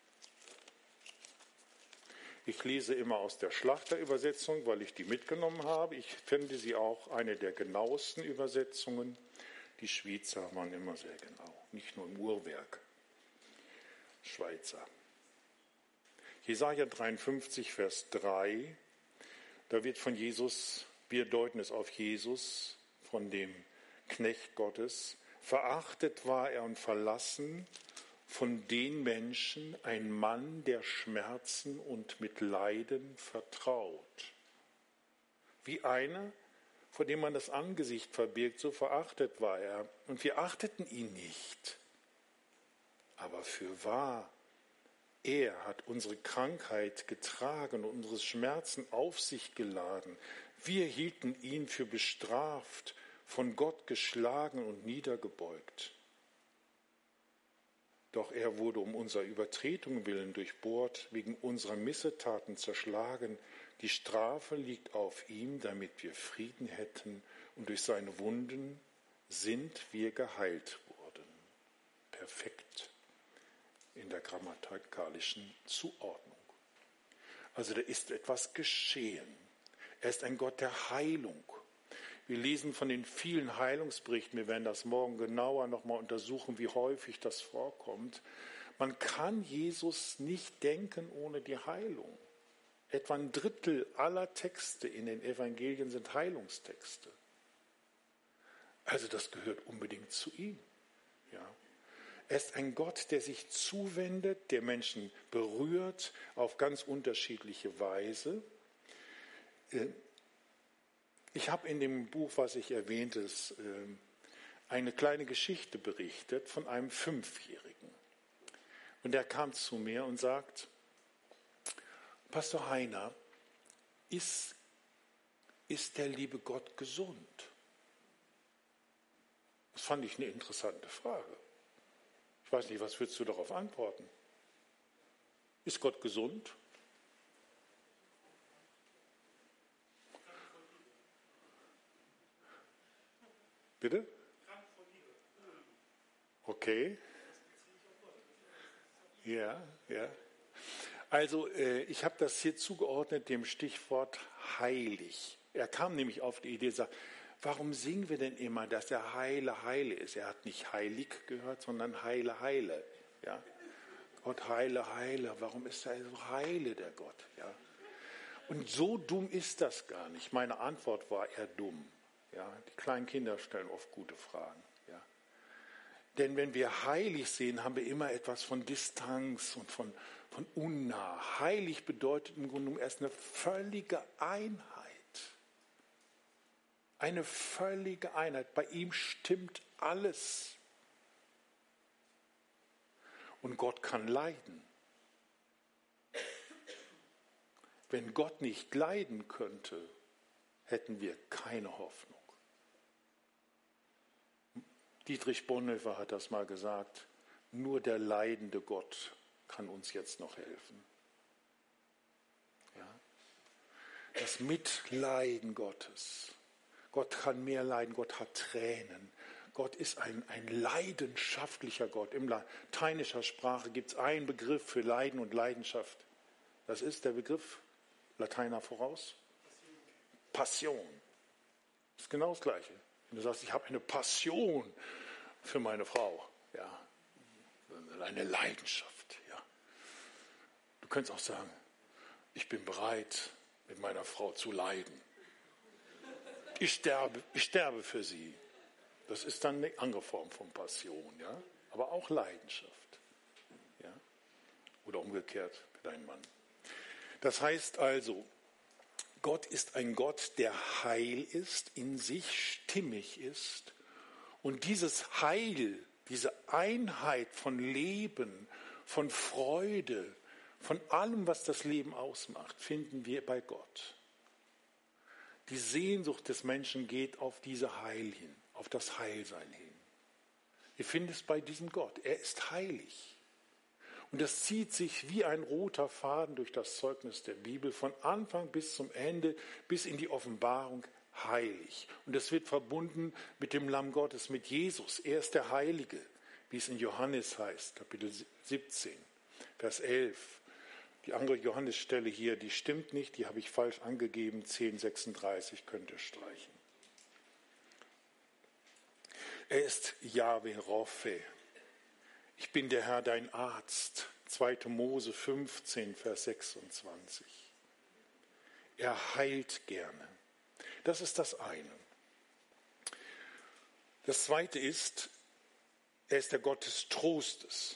Speaker 1: Ich lese immer aus der Schlachterübersetzung, weil ich die mitgenommen habe. Ich finde sie auch eine der genauesten Übersetzungen. Die Schweizer waren immer sehr genau, nicht nur im Uhrwerk. Schweizer. Jesaja 53, Vers 3, da wird von Jesus, wir deuten es auf Jesus, von dem Knecht Gottes, verachtet war er und verlassen von den Menschen, ein Mann, der Schmerzen und mit Leiden vertraut. Wie einer, vor dem man das Angesicht verbirgt, so verachtet war er. Und wir achteten ihn nicht. Aber fürwahr, er hat unsere Krankheit getragen und unsere Schmerzen auf sich geladen. Wir hielten ihn für bestraft, von Gott geschlagen und niedergebeugt. Doch er wurde um unserer Übertretung willen durchbohrt, wegen unserer Missetaten zerschlagen. Die Strafe liegt auf ihm, damit wir Frieden hätten, und durch seine Wunden sind wir geheilt worden. Perfekt in der grammatikalischen Zuordnung. Also da ist etwas geschehen. Er ist ein Gott der Heilung. Wir lesen von den vielen Heilungsberichten, wir werden das morgen genauer nochmal untersuchen, wie häufig das vorkommt. Man kann Jesus nicht denken ohne die Heilung. Etwa ein Drittel aller Texte in den Evangelien sind Heilungstexte. Also das gehört unbedingt zu ihm. Ja. Er ist ein Gott, der sich zuwendet, der Menschen berührt auf ganz unterschiedliche Weise. Ich habe in dem Buch, was ich erwähnte, eine kleine Geschichte berichtet von einem Fünfjährigen. Und der kam zu mir und sagt, Pastor Heiner, ist der liebe Gott gesund? Das fand ich eine interessante Frage. Ich weiß nicht, was würdest du darauf antworten? Ist Gott gesund? Bitte? Okay. Ja. Also ich habe das hier zugeordnet dem Stichwort heilig. Er kam nämlich auf die Idee, sagt, warum singen wir denn immer, dass er Heile, Heile ist? Er hat nicht heilig gehört, sondern Heile, Heile. Ja? Gott, Heile, Heile. Warum ist er so heile, der Gott? Ja? Und so dumm ist das gar nicht. Meine Antwort war eher dumm. Ja? Die kleinen Kinder stellen oft gute Fragen. Ja? Denn wenn wir heilig sehen, haben wir immer etwas von Distanz und von unnah. Heilig bedeutet im Grunde genommen erst eine völlige Einheit. Eine völlige Einheit. Bei ihm stimmt alles. Und Gott kann leiden. Wenn Gott nicht leiden könnte, hätten wir keine Hoffnung. Dietrich Bonhoeffer hat das mal gesagt, nur der leidende Gott kann uns jetzt noch helfen. Ja? Das Mitleiden Gottes. Gott kann mehr leiden, Gott hat Tränen. Gott ist ein leidenschaftlicher Gott. In lateinischer Sprache gibt es einen Begriff für Leiden und Leidenschaft. Das ist der Begriff, Lateiner voraus, Passion. Das ist genau das Gleiche. Wenn du sagst, ich habe eine Passion für meine Frau, ja, eine Leidenschaft, ja. Du könntest auch sagen, ich bin bereit, mit meiner Frau zu leiden. Ich sterbe für sie. Das ist dann eine andere Form von Passion, ja, aber auch Leidenschaft, ja, oder umgekehrt für deinen Mann. Das heißt also, Gott ist ein Gott, der heil ist, in sich stimmig ist. Und dieses Heil, diese Einheit von Leben, von Freude, von allem, was das Leben ausmacht, finden wir bei Gott. Die Sehnsucht des Menschen geht auf diese Heil hin, auf das Heilsein hin. Wir finden es bei diesem Gott. Er ist heilig. Und das zieht sich wie ein roter Faden durch das Zeugnis der Bibel von Anfang bis zum Ende, bis in die Offenbarung heilig. Und das wird verbunden mit dem Lamm Gottes, mit Jesus. Er ist der Heilige, wie es in Johannes heißt, Kapitel 17, Vers 11. Die andere Johannesstelle hier, die stimmt nicht, die habe ich falsch angegeben, 10,36 könnt ihr streichen. Er ist Jahwe Rophe. Ich bin der Herr, dein Arzt. 2. Mose 15, Vers 26. Er heilt gerne. Das ist das eine. Das zweite ist, er ist der Gott des Trostes.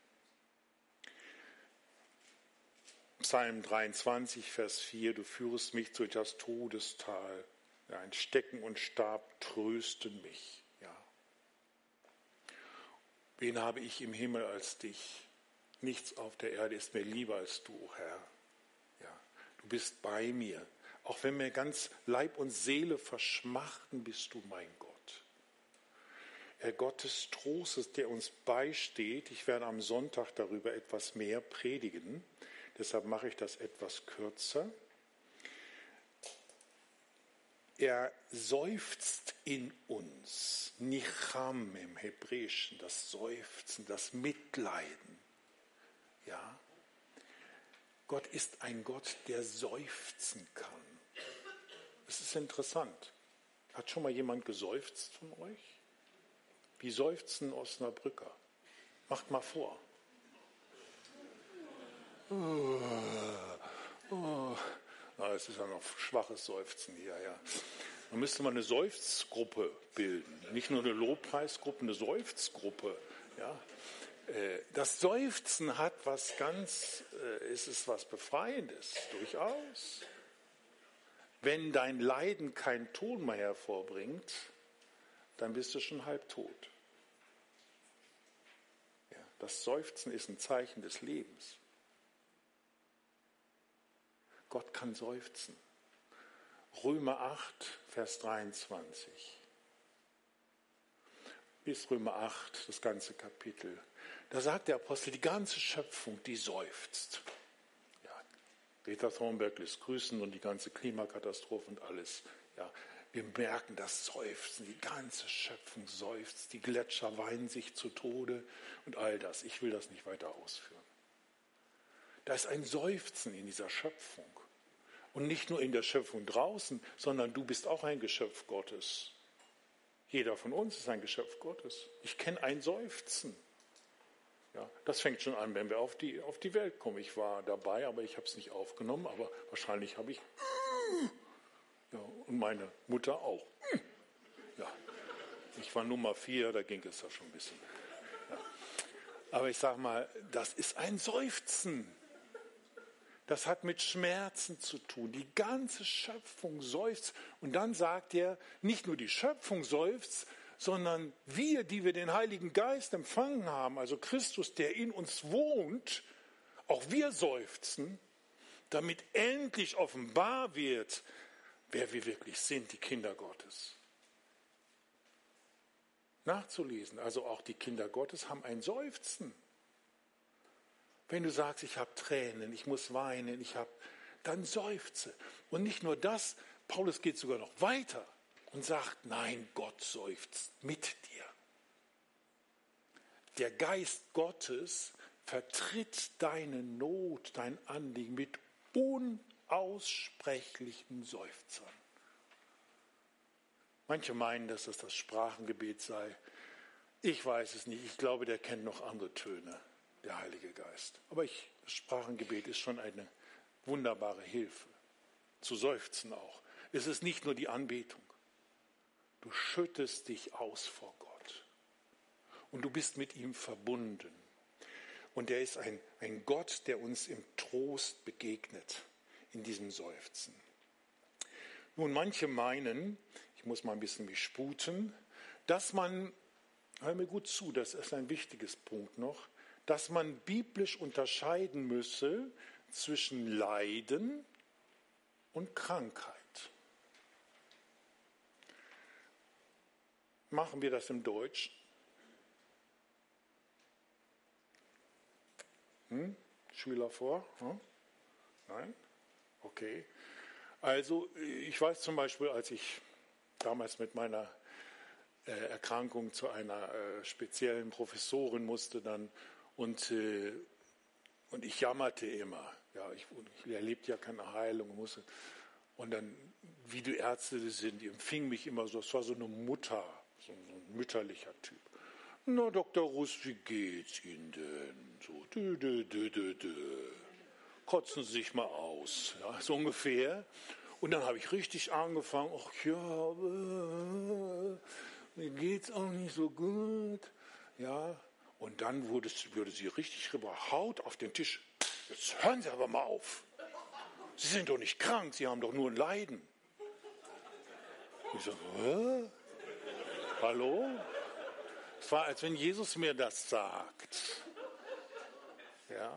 Speaker 1: Psalm 23, Vers 4, du führest mich durch das Todestal. Ja, ein Stecken und Stab trösten mich. Ja. Wen habe ich im Himmel als dich? Nichts auf der Erde ist mir lieber als du, Herr. Ja, du bist bei mir. Auch wenn mir ganz Leib und Seele verschmachten, bist du mein Gott. Er Gott des Trostes, der uns beisteht. Ich werde am Sonntag darüber etwas mehr predigen. Deshalb mache ich das etwas kürzer. Er seufzt in uns, Nicham im Hebräischen, das Seufzen, das Mitleiden. Ja? Gott ist ein Gott, der seufzen kann. Das ist interessant. Hat schon mal jemand geseufzt von euch? Wie seufzen Osnabrücker? Macht mal vor. Oh, es ist ja noch schwaches Seufzen hier, ja. Dann müsste man eine Seufzgruppe bilden. Nicht nur eine Lobpreisgruppe, eine Seufzgruppe. Ja. Das Seufzen hat was es ist was Befreiendes, durchaus. Wenn dein Leiden keinen Ton mehr hervorbringt, dann bist du schon halb tot. Ja, das Seufzen ist ein Zeichen des Lebens. Gott kann seufzen. Römer 8, Vers 23. Bis Römer 8, das ganze Kapitel. Da sagt der Apostel, die ganze Schöpfung, die seufzt. Ja, Greta Thunberg lässt grüßen und die ganze Klimakatastrophe und alles. Ja, wir merken das Seufzen, die ganze Schöpfung seufzt, die Gletscher weinen sich zu Tode und all das. Ich will das nicht weiter ausführen. Da ist ein Seufzen in dieser Schöpfung. Und nicht nur in der Schöpfung draußen, sondern du bist auch ein Geschöpf Gottes. Jeder von uns ist ein Geschöpf Gottes. Ich kenne ein Seufzen. Ja, das fängt schon an, wenn wir auf die Welt kommen. Ich war dabei, aber ich habe es nicht aufgenommen. Aber wahrscheinlich habe ich... Ja, und meine Mutter auch. Ja, ich war Nummer 4, da ging es ja schon ein bisschen. Ja. Aber ich sage mal, das ist ein Seufzen. Das hat mit Schmerzen zu tun. Die ganze Schöpfung seufzt. Und dann sagt er, nicht nur die Schöpfung seufzt, sondern wir, die wir den Heiligen Geist empfangen haben, also Christus, der in uns wohnt, auch wir seufzen, damit endlich offenbar wird, wer wir wirklich sind, die Kinder Gottes. Nachzulesen, also auch die Kinder Gottes haben ein Seufzen. Wenn du sagst, ich habe Tränen, ich muss weinen, dann seufze. Und nicht nur das, Paulus geht sogar noch weiter und sagt, nein, Gott seufzt mit dir. Der Geist Gottes vertritt deine Not, dein Anliegen mit unaussprechlichen Seufzern. Manche meinen, dass das Sprachengebet sei. Ich weiß es nicht. Ich glaube, der kennt noch andere Töne, der Heilige Geist. Aber das Sprachengebet ist schon eine wunderbare Hilfe. Zu seufzen auch. Es ist nicht nur die Anbetung. Du schüttest dich aus vor Gott. Und du bist mit ihm verbunden. Und er ist ein Gott, der uns im Trost begegnet, in diesem Seufzen. Nun, manche meinen, ich muss mal ein bisschen mich sputen, dass man, hör mir gut zu, das ist ein wichtiges Punkt noch, dass man biblisch unterscheiden müsse zwischen Leiden und Krankheit. Machen wir das im Deutsch? Schüler vor? Nein? Okay. Also ich weiß zum Beispiel, als ich damals mit meiner Erkrankung zu einer speziellen Professorin musste dann und ich jammerte immer. Ja, ich erlebte ja keine Heilung. Und dann, wie die Ärzte sind, die empfingen mich immer so, es war so eine Mutter, so ein mütterlicher Typ. Na, Dr. Russ, wie geht's Ihnen denn? So, kotzen Sie sich mal aus, ja, so ungefähr. Und dann habe ich richtig angefangen, ach ja, mir geht's auch nicht so gut, ja. Und dann wurde sie richtig rüber, Haut auf den Tisch. Jetzt hören Sie aber mal auf. Sie sind doch nicht krank, Sie haben doch nur ein Leiden. Ich sage, hä? Hallo? Es war, als wenn Jesus mir das sagt. Ja.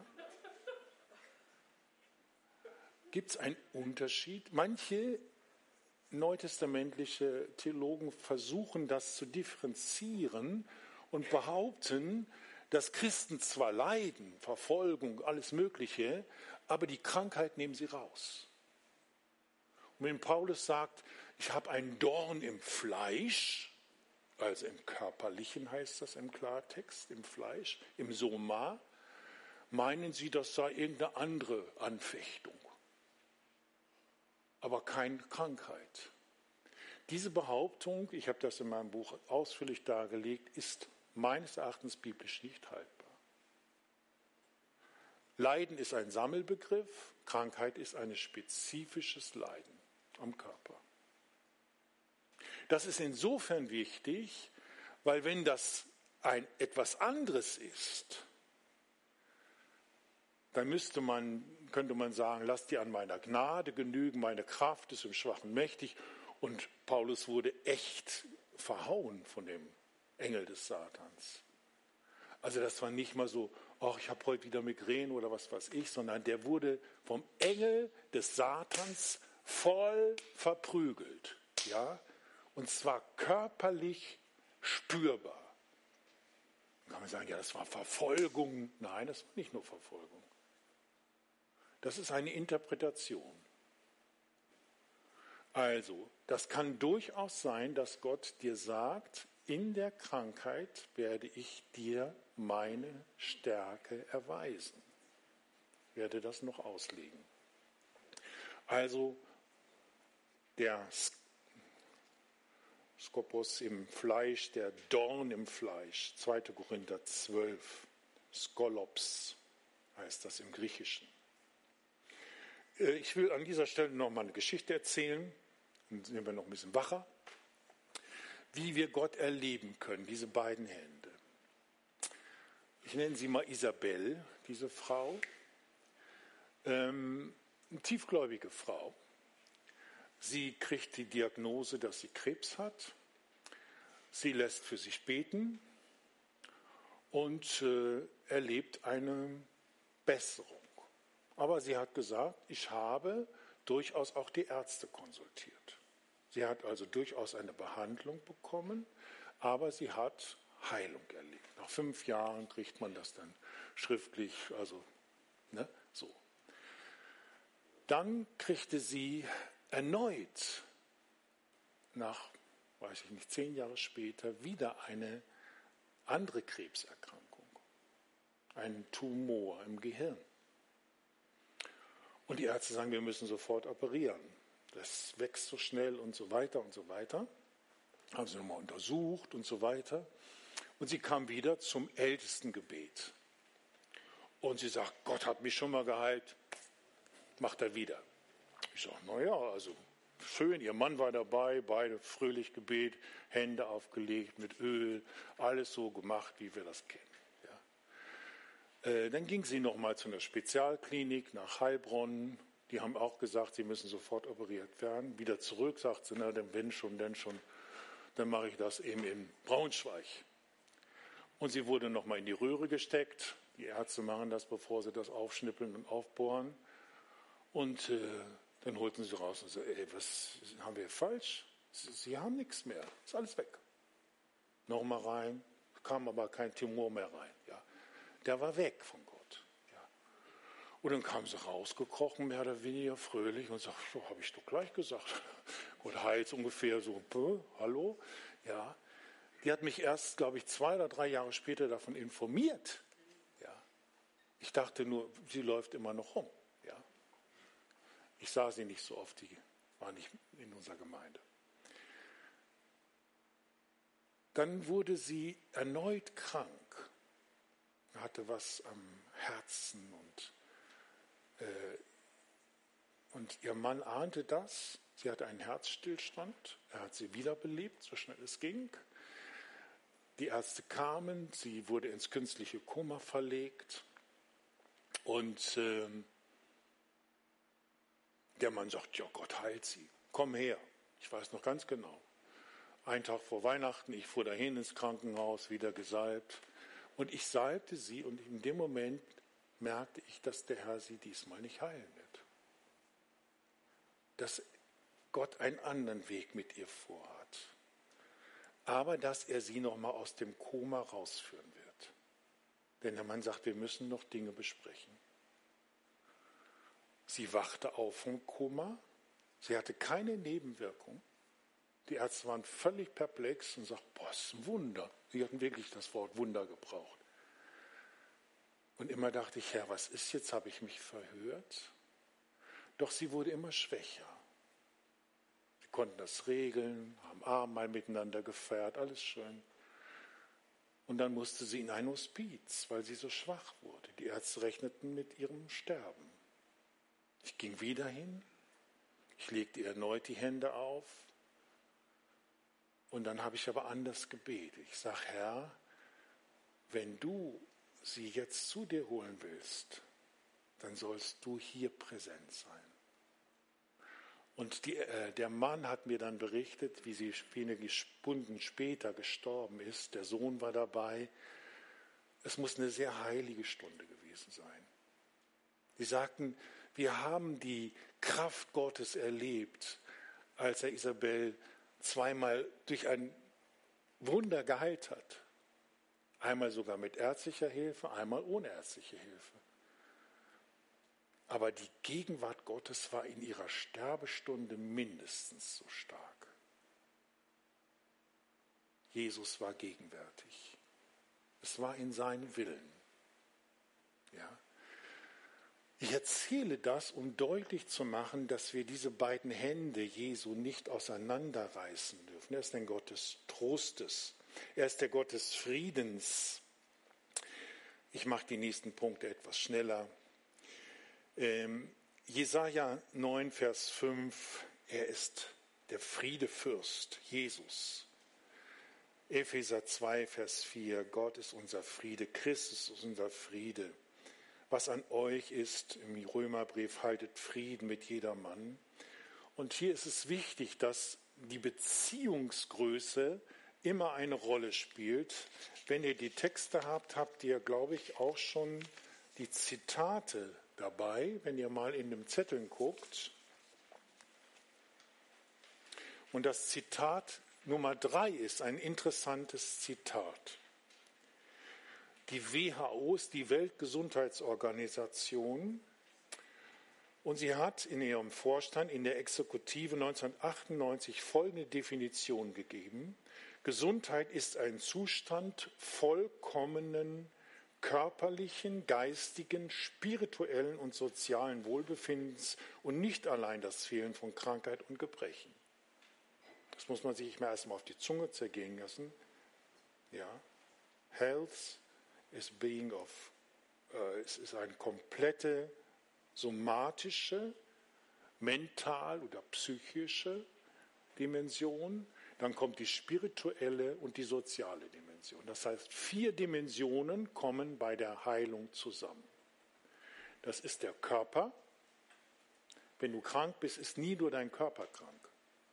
Speaker 1: Gibt es einen Unterschied? Manche neutestamentliche Theologen versuchen das zu differenzieren und behaupten, dass Christen zwar leiden, Verfolgung, alles Mögliche, aber die Krankheit nehmen sie raus. Und wenn Paulus sagt, ich habe einen Dorn im Fleisch, also im Körperlichen heißt das im Klartext, im Fleisch, im Soma, meinen sie, das sei irgendeine andere Anfechtung, aber keine Krankheit. Diese Behauptung, ich habe das in meinem Buch ausführlich dargelegt, ist meines Erachtens biblisch nicht haltbar. Leiden ist ein Sammelbegriff, Krankheit ist ein spezifisches Leiden am Körper. Das ist insofern wichtig, weil wenn das etwas anderes ist, dann könnte man sagen, lass dir an meiner Gnade genügen, meine Kraft ist im Schwachen mächtig. Und Paulus wurde echt verhauen von dem Engel des Satans. Also das war nicht mal so, ach, ich habe heute wieder Migräne oder was weiß ich, sondern der wurde vom Engel des Satans voll verprügelt. Ja? Und zwar körperlich spürbar. Dann kann man sagen, ja, das war Verfolgung. Nein, das war nicht nur Verfolgung. Das ist eine Interpretation. Also, das kann durchaus sein, dass Gott dir sagt, in der Krankheit werde ich dir meine Stärke erweisen. Ich werde das noch auslegen. Also, der Skopos im Fleisch, der Dorn im Fleisch, 2. Korinther 12, Skolops heißt das im Griechischen. Ich will an dieser Stelle noch mal eine Geschichte erzählen, dann sind wir noch ein bisschen wacher, wie wir Gott erleben können, diese beiden Hände. Ich nenne sie mal Isabel, diese Frau, eine tiefgläubige Frau. Sie kriegt die Diagnose, dass sie Krebs hat. Sie lässt für sich beten und erlebt eine Besserung. Aber sie hat gesagt, ich habe durchaus auch die Ärzte konsultiert. Sie hat also durchaus eine Behandlung bekommen, aber sie hat Heilung erlebt. Nach 5 Jahren kriegt man das dann schriftlich, also so. Dann kriegte sie erneut, nach, 10 Jahre später, wieder eine andere Krebserkrankung, einen Tumor im Gehirn. Und die Ärzte sagen, wir müssen sofort operieren. Das wächst so schnell und so weiter und so weiter. Haben sie nochmal untersucht und so weiter. Und sie kam wieder zum Ältestengebet. Und sie sagt, Gott hat mich schon mal geheilt, macht er wieder. Ich sage, naja, also schön, ihr Mann war dabei, beide fröhlich Gebet, Hände aufgelegt mit Öl, alles so gemacht, wie wir das kennen. Ja. Dann ging sie nochmal zu einer Spezialklinik nach Heilbronn. Die haben auch gesagt, sie müssen sofort operiert werden. Wieder zurück, sagt sie, na, dann wenn schon, dann mache ich das eben in Braunschweig. Und sie wurde nochmal in die Röhre gesteckt. Die Ärzte machen das, bevor sie das aufschnippeln und aufbohren. Und dann holten sie raus und sagten, was haben wir falsch? Sie haben nichts mehr, ist alles weg. Nochmal rein, kam aber kein Tumor mehr rein. Ja. Der war weg von Gott. Ja. Und dann kam sie rausgekrochen, mehr oder weniger fröhlich und sagt, so habe ich doch gleich gesagt. Und heilt ungefähr so, hallo? Ja. Die hat mich erst, glaube ich, 2 oder 3 Jahre später davon informiert. Ja. Ich dachte nur, sie läuft immer noch rum. Ja. Ich sah sie nicht so oft, die war nicht in unserer Gemeinde. Dann wurde sie erneut krank, hatte was am Herzen und ihr Mann ahnte das. Sie hatte einen Herzstillstand, er hat sie wiederbelebt, so schnell es ging. Die Ärzte kamen, sie wurde ins künstliche Koma verlegt und der Mann sagt, ja, Gott heilt sie, komm her. Ich weiß noch ganz genau. Einen Tag vor Weihnachten, ich fuhr dahin ins Krankenhaus, wieder gesalbt. Und ich salbte sie und in dem Moment merkte ich, dass der Herr sie diesmal nicht heilen wird. Dass Gott einen anderen Weg mit ihr vorhat. Aber dass er sie nochmal aus dem Koma rausführen wird. Denn der Mann sagt, wir müssen noch Dinge besprechen. Sie wachte auf vom Koma. Sie hatte keine Nebenwirkung. Die Ärzte waren völlig perplex und sagten, boah, das ist ein Wunder. Sie hatten wirklich das Wort Wunder gebraucht. Und immer dachte ich, Herr, was ist jetzt? Habe ich mich verhört? Doch sie wurde immer schwächer. Sie konnten das regeln, haben Abendmahl miteinander gefeiert, alles schön. Und dann musste sie in ein Hospiz, weil sie so schwach wurde. Die Ärzte rechneten mit ihrem Sterben. Ich ging wieder hin, ich legte ihr erneut die Hände auf und dann habe ich aber anders gebetet. Ich sage, Herr, wenn du sie jetzt zu dir holen willst, dann sollst du hier präsent sein. Und der Mann hat mir dann berichtet, wie sie wenige Stunden später gestorben ist. Der Sohn war dabei. Es muss eine sehr heilige Stunde gewesen sein. Sie sagten, wir haben die Kraft Gottes erlebt, als er Isabel zweimal durch ein Wunder geheilt hat. Einmal sogar mit ärztlicher Hilfe, einmal ohne ärztliche Hilfe. Aber die Gegenwart Gottes war in ihrer Sterbestunde mindestens so stark. Jesus war gegenwärtig. Es war in seinem Willen. Ja. Ich erzähle das, um deutlich zu machen, dass wir diese beiden Hände Jesu nicht auseinanderreißen dürfen. Er ist ein Gott des Trostes. Er ist der Gott des Friedens. Ich mache die nächsten Punkte etwas schneller. Jesaja 9, Vers 5, er ist der Friedefürst, Jesus. Epheser 2, Vers 4, Gott ist unser Friede, Christus ist unser Friede. Was an euch ist, im Römerbrief, haltet Frieden mit jedermann. Und hier ist es wichtig, dass die Beziehungsgröße immer eine Rolle spielt. Wenn ihr die Texte habt, habt ihr, glaube ich, auch schon die Zitate dabei, wenn ihr mal in den Zetteln guckt. Und das Zitat Nummer 3 ist ein interessantes Zitat. Die WHO ist die Weltgesundheitsorganisation und sie hat in ihrem Vorstand in der Exekutive 1998 folgende Definition gegeben. Gesundheit ist ein Zustand vollkommenen körperlichen, geistigen, spirituellen und sozialen Wohlbefindens und nicht allein das Fehlen von Krankheit und Gebrechen. Das muss man sich erstmal auf die Zunge zergehen lassen. Ja. Health is being of, es ist eine komplette somatische, mental oder psychische Dimension. Dann kommt die spirituelle und die soziale Dimension. Das heißt, 4 Dimensionen kommen bei der Heilung zusammen. Das ist der Körper. Wenn du krank bist, ist nie nur dein Körper krank.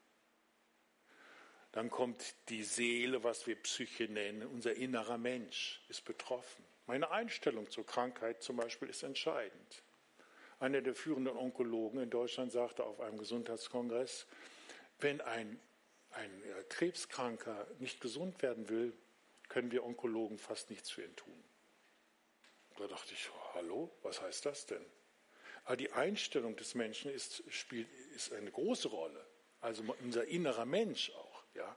Speaker 1: Dann kommt die Seele, was wir Psyche nennen. Unser innerer Mensch ist betroffen. Meine Einstellung zur Krankheit zum Beispiel ist entscheidend. Einer der führenden Onkologen in Deutschland sagte auf einem Gesundheitskongress, wenn ein Krebskranker nicht gesund werden will, können wir Onkologen fast nichts für ihn tun. Da dachte ich, hallo, was heißt das denn? Aber die Einstellung des Menschen ist eine große Rolle. Also unser innerer Mensch auch. Ja?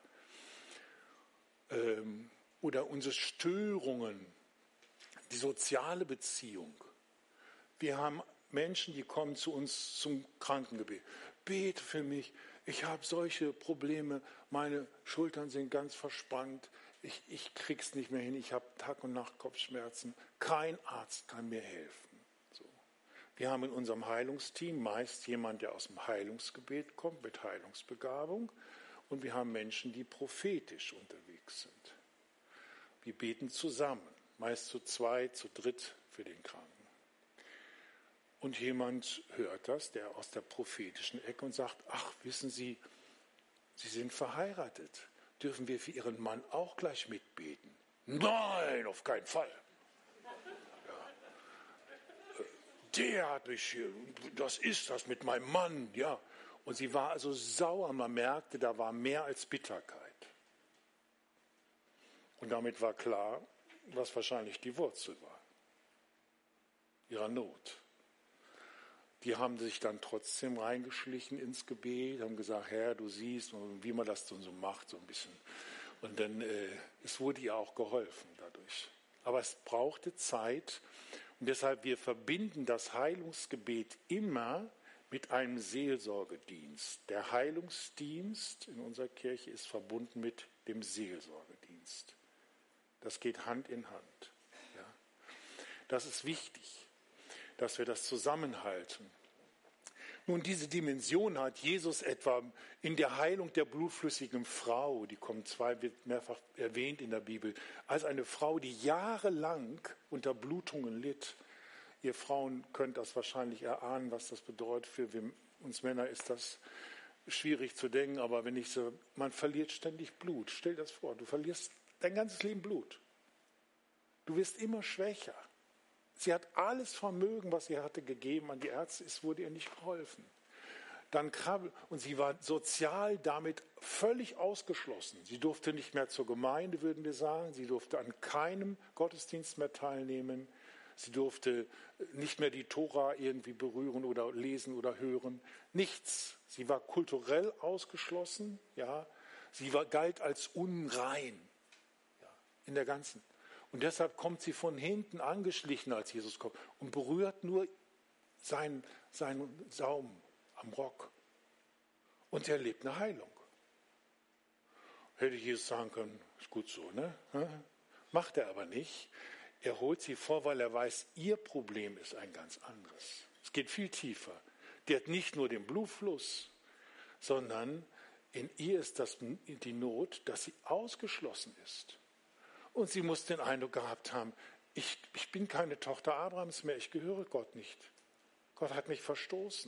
Speaker 1: Oder unsere Störungen, die soziale Beziehung. Wir haben Menschen, die kommen zu uns zum Krankengebet. Bete für mich, ich habe solche Probleme, meine Schultern sind ganz verspannt, ich krieg's nicht mehr hin, ich habe Tag und Nacht Kopfschmerzen, kein Arzt kann mir helfen. So. Wir haben in unserem Heilungsteam meist jemand, der aus dem Heilungsgebet kommt, mit Heilungsbegabung, und wir haben Menschen, die prophetisch unterwegs sind. Wir beten zusammen, meist zu 2, zu 3 für den Kranken. Und jemand hört das, der aus der prophetischen Ecke, und sagt, ach, wissen Sie, Sie sind verheiratet. Dürfen wir für Ihren Mann auch gleich mitbeten? Nein, auf keinen Fall. Ja. Der hat mich, das ist das mit meinem Mann, ja. Und sie war also sauer, man merkte, da war mehr als Bitterkeit. Und damit war klar, was wahrscheinlich die Wurzel war, ihrer Not. Die haben sich dann trotzdem reingeschlichen ins Gebet, haben gesagt, Herr, du siehst, wie man das dann so macht, so ein bisschen. Und dann, es wurde ihr auch geholfen dadurch. Aber es brauchte Zeit und deshalb, wir verbinden das Heilungsgebet immer mit einem Seelsorgedienst. Der Heilungsdienst in unserer Kirche ist verbunden mit dem Seelsorgedienst. Das geht Hand in Hand. Ja. Das ist wichtig, dass wir das zusammenhalten. Nun, diese Dimension hat Jesus etwa in der Heilung der blutflüssigen Frau, die wird mehrfach erwähnt in der Bibel, als eine Frau, die jahrelang unter Blutungen litt. Ihr Frauen könnt das wahrscheinlich erahnen, was das bedeutet. Für uns Männer ist das schwierig zu denken, aber man verliert ständig Blut. Stell dir das vor, du verlierst dein ganzes Leben Blut. Du wirst immer schwächer. Sie hat alles Vermögen, was sie hatte, gegeben an die Ärzte. Es wurde ihr nicht geholfen. Und sie war sozial damit völlig ausgeschlossen. Sie durfte nicht mehr zur Gemeinde, würden wir sagen. Sie durfte an keinem Gottesdienst mehr teilnehmen. Sie durfte nicht mehr die Tora irgendwie berühren oder lesen oder hören. Nichts. Sie war kulturell ausgeschlossen. Ja. Sie galt als unrein, ja, in der ganzen. Und deshalb kommt sie von hinten angeschlichen, als Jesus kommt, und berührt nur seinen Saum am Rock. Und er erlebt eine Heilung. Hätte Jesus sagen können, ist gut so, ne? Macht er aber nicht. Er holt sie vor, weil er weiß, ihr Problem ist ein ganz anderes. Es geht viel tiefer. Die hat nicht nur den Blutfluss, sondern in ihr ist die Not, dass sie ausgeschlossen ist. Und sie muss den Eindruck gehabt haben, ich bin keine Tochter Abrahams mehr, ich gehöre Gott nicht. Gott hat mich verstoßen.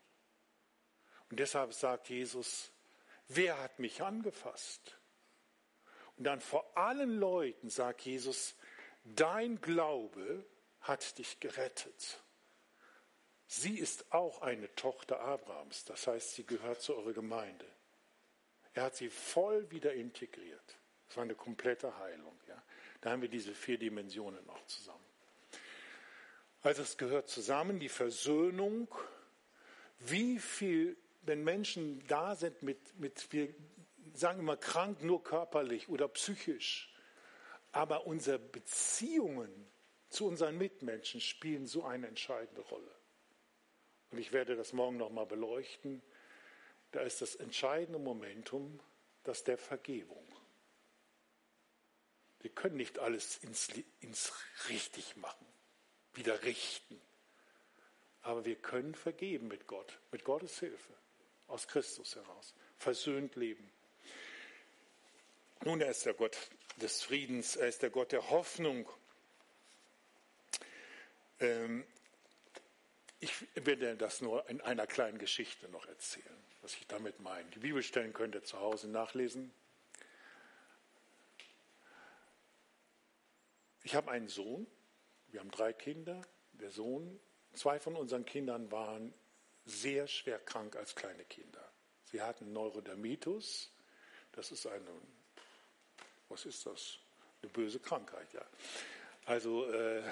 Speaker 1: Und deshalb sagt Jesus, wer hat mich angefasst? Und dann vor allen Leuten sagt Jesus, dein Glaube hat dich gerettet. Sie ist auch eine Tochter Abrahams, das heißt, sie gehört zu eurer Gemeinde. Er hat sie voll wieder integriert. Das war eine komplette Heilung. Ja. Da haben wir diese 4 Dimensionen noch zusammen. Also es gehört zusammen, die Versöhnung, wie viel, wenn Menschen da sind wir sagen immer krank nur körperlich oder psychisch, aber unsere Beziehungen zu unseren Mitmenschen spielen so eine entscheidende Rolle. Und ich werde das morgen nochmal beleuchten. Da ist das entscheidende Momentum, das der Vergebung. Wir können nicht alles ins richtig machen, wieder richten. Aber wir können vergeben mit Gott, mit Gottes Hilfe, aus Christus heraus, versöhnt leben. Nun, er ist der Gott des Friedens, er ist der Gott der Hoffnung. Ich werde das nur in einer kleinen Geschichte noch erzählen, was ich damit meine. Die Bibelstellen könnt ihr zu Hause nachlesen. Ich habe einen Sohn, wir haben 3 Kinder. Der Sohn, 2 von unseren Kindern waren sehr schwer krank als kleine Kinder. Sie hatten Neurodermitis, das ist eine böse Krankheit, ja. Also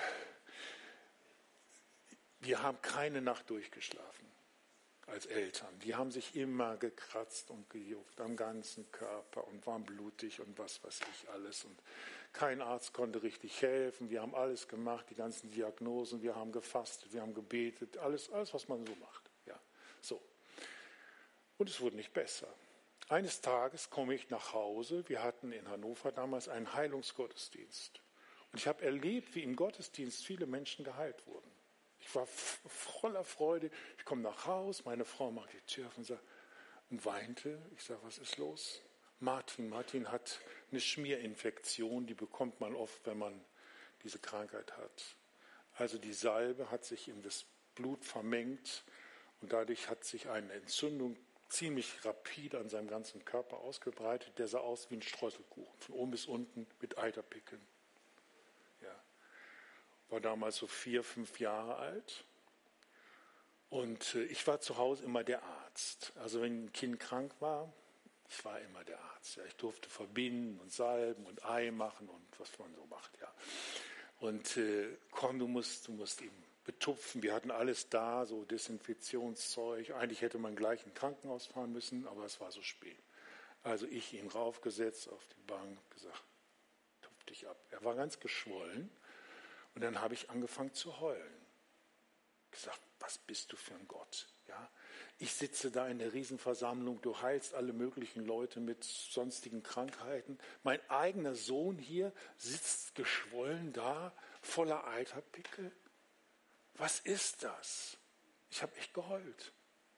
Speaker 1: wir haben keine Nacht durchgeschlafen als Eltern. Die haben sich immer gekratzt und gejuckt am ganzen Körper und waren blutig und was weiß ich alles. Und kein Arzt konnte richtig helfen. Wir haben alles gemacht, die ganzen Diagnosen. Wir haben gefastet, wir haben gebetet, alles was man so macht. Ja, so. Und es wurde nicht besser. Eines Tages komme ich nach Hause. Wir hatten in Hannover damals einen Heilungsgottesdienst. Und ich habe erlebt, wie im Gottesdienst viele Menschen geheilt wurden. Ich war voller Freude. Ich komme nach Hause, meine Frau macht die Tür auf und weinte. Ich sage, was ist los? Martin hat eine Schmierinfektion, die bekommt man oft, wenn man diese Krankheit hat. Also die Salbe hat sich in das Blut vermengt und dadurch hat sich eine Entzündung ziemlich rapide an seinem ganzen Körper ausgebreitet. Der sah aus wie ein Streuselkuchen, von oben bis unten mit Eiterpickeln. Ja. War damals so 4, 5 Jahre alt. Und ich war zu Hause immer der Arzt. Also wenn ein Kind krank war, ich war immer der Arzt. Ja. Ich durfte verbinden und salben und Ei machen und was man so macht. Ja. Und komm, du musst ihn betupfen. Wir hatten alles da, so Desinfektionszeug. Eigentlich hätte man gleich ins Krankenhaus fahren müssen, aber es war so spät. Also ich ihn raufgesetzt auf die Bank, gesagt, tupf dich ab. Er war ganz geschwollen. Und dann habe ich angefangen zu heulen. Gesagt, was bist du für ein Gott? Ja? Ich sitze da in der Riesenversammlung, du heilst alle möglichen Leute mit sonstigen Krankheiten. Mein eigener Sohn hier sitzt geschwollen da, voller Eiterpickel. Was ist das? Ich habe echt geheult.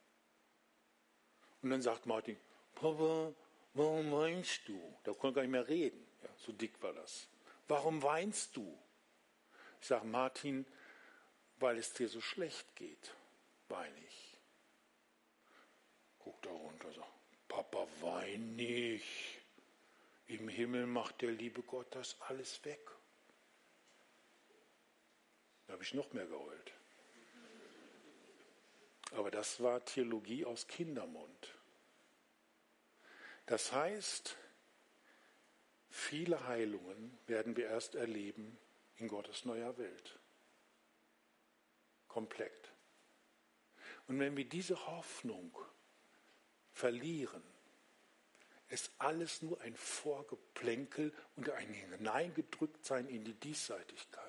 Speaker 1: Und dann sagt Martin, Papa, warum weinst du? Da konnte gar nicht mehr reden. Ja, so dick war das. Warum weinst du? Ich sage, Martin, weil es dir so schlecht geht, weine ich. Guckt da runter, sagt, Papa, wein nicht. Im Himmel macht der liebe Gott das alles weg. Da habe ich noch mehr geheult. Aber das war Theologie aus Kindermund. Das heißt, viele Heilungen werden wir erst erleben in Gottes neuer Welt. Komplett. Und wenn wir diese Hoffnung verlieren, ist alles nur ein Vorgeplänkel und ein Hineingedrücktsein in die Diesseitigkeit.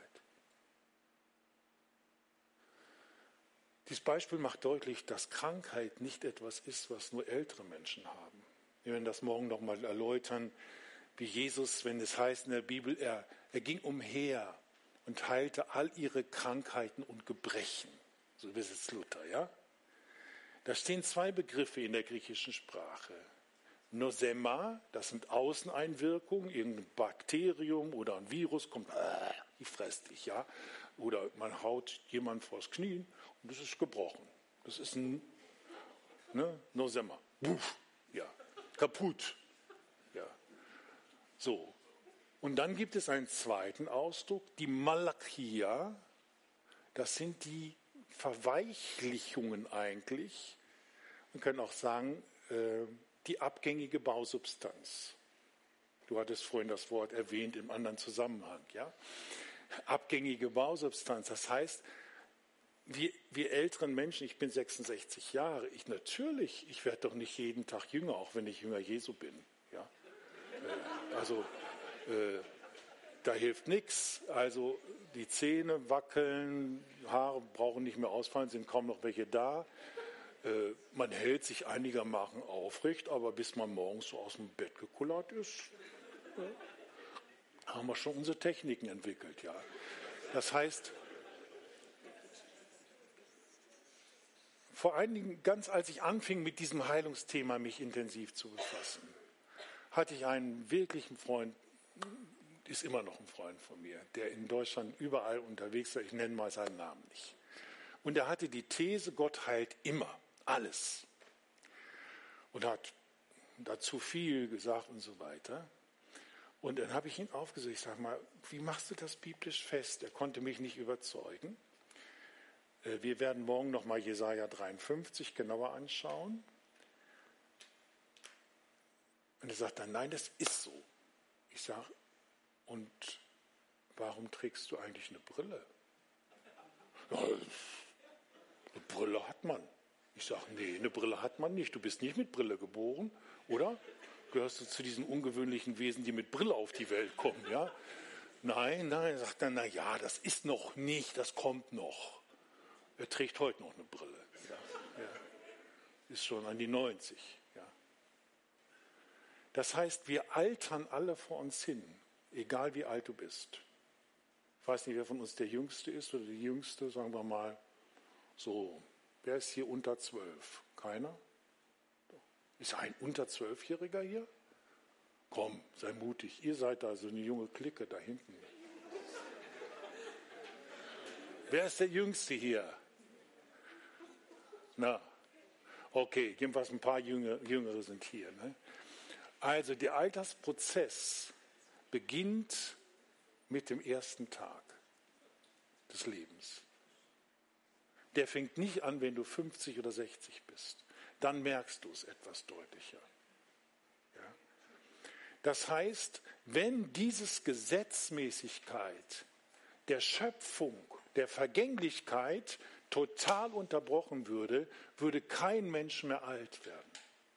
Speaker 1: Dieses Beispiel macht deutlich, dass Krankheit nicht etwas ist, was nur ältere Menschen haben. Wir werden das morgen noch mal erläutern, wie Jesus, wenn es heißt in der Bibel, er ging umher und heilte all ihre Krankheiten und Gebrechen. So übersetzt Luther, ja? Da stehen zwei Begriffe in der griechischen Sprache. Nosema, das sind Außeneinwirkungen, irgendein Bakterium oder ein Virus kommt, die frisst dich, ja? Oder man haut jemand vors Knie und das ist gebrochen. Das ist ein Nosema. Buff, ja, kaputt. Ja. So. Und dann gibt es einen zweiten Ausdruck, die Malachia. Das sind die Verweichlichungen eigentlich. Man kann auch sagen, die abgängige Bausubstanz. Du hattest vorhin das Wort erwähnt im anderen Zusammenhang, ja? Abgängige Bausubstanz, das heißt, wir älteren Menschen, ich bin 66 Jahre, ich werde doch nicht jeden Tag jünger, auch wenn ich Jünger Jesu bin. Ja? Da hilft nichts. Also die Zähne wackeln, Haare brauchen nicht mehr ausfallen, sind kaum noch welche da. Man hält sich einigermaßen aufrecht, aber bis man morgens so aus dem Bett gekullert ist, haben wir schon unsere Techniken entwickelt. Ja. Das heißt, vor allen Dingen, ganz als ich anfing, mit diesem Heilungsthema mich intensiv zu befassen, hatte ich einen wirklichen Freund, ist immer noch ein Freund von mir, der in Deutschland überall unterwegs war, ich nenne mal seinen Namen nicht. Und er hatte die These, Gott heilt immer, alles. Und hat dazu viel gesagt und so weiter. Und dann habe ich ihn aufgesucht, ich sage mal, wie machst du das biblisch fest? Er konnte mich nicht überzeugen. Wir werden morgen nochmal Jesaja 53 genauer anschauen. Und er sagt dann, nein, das ist so. Ich sage, und warum trägst du eigentlich eine Brille? Ja, eine Brille hat man. Ich sage, nee, eine Brille hat man nicht. Du bist nicht mit Brille geboren, oder? Gehörst du zu diesen ungewöhnlichen Wesen, die mit Brille auf die Welt kommen, ja? Nein, sagt er, na ja, das ist noch nicht, das kommt noch. Er trägt heute noch eine Brille. Ja. Ist schon an die 90. Ja. Das heißt, wir altern alle vor uns hin, egal wie alt du bist. Ich weiß nicht, wer von uns der Jüngste ist oder die Jüngste, sagen wir mal so. Wer ist hier unter 12? Keiner? Ist ein unter 12-Jähriger hier? Komm, sei mutig. Ihr seid da so eine junge Clique da hinten. Wer ist der Jüngste hier? Na, okay, jedenfalls ein paar Jüngere sind hier. Ne? Also der Altersprozess beginnt mit dem ersten Tag des Lebens. Der fängt nicht an, wenn du 50 oder 60 bist. Dann merkst du es etwas deutlicher. Ja? Das heißt, wenn diese Gesetzmäßigkeit der Schöpfung, der Vergänglichkeit total unterbrochen würde, würde kein Mensch mehr alt werden.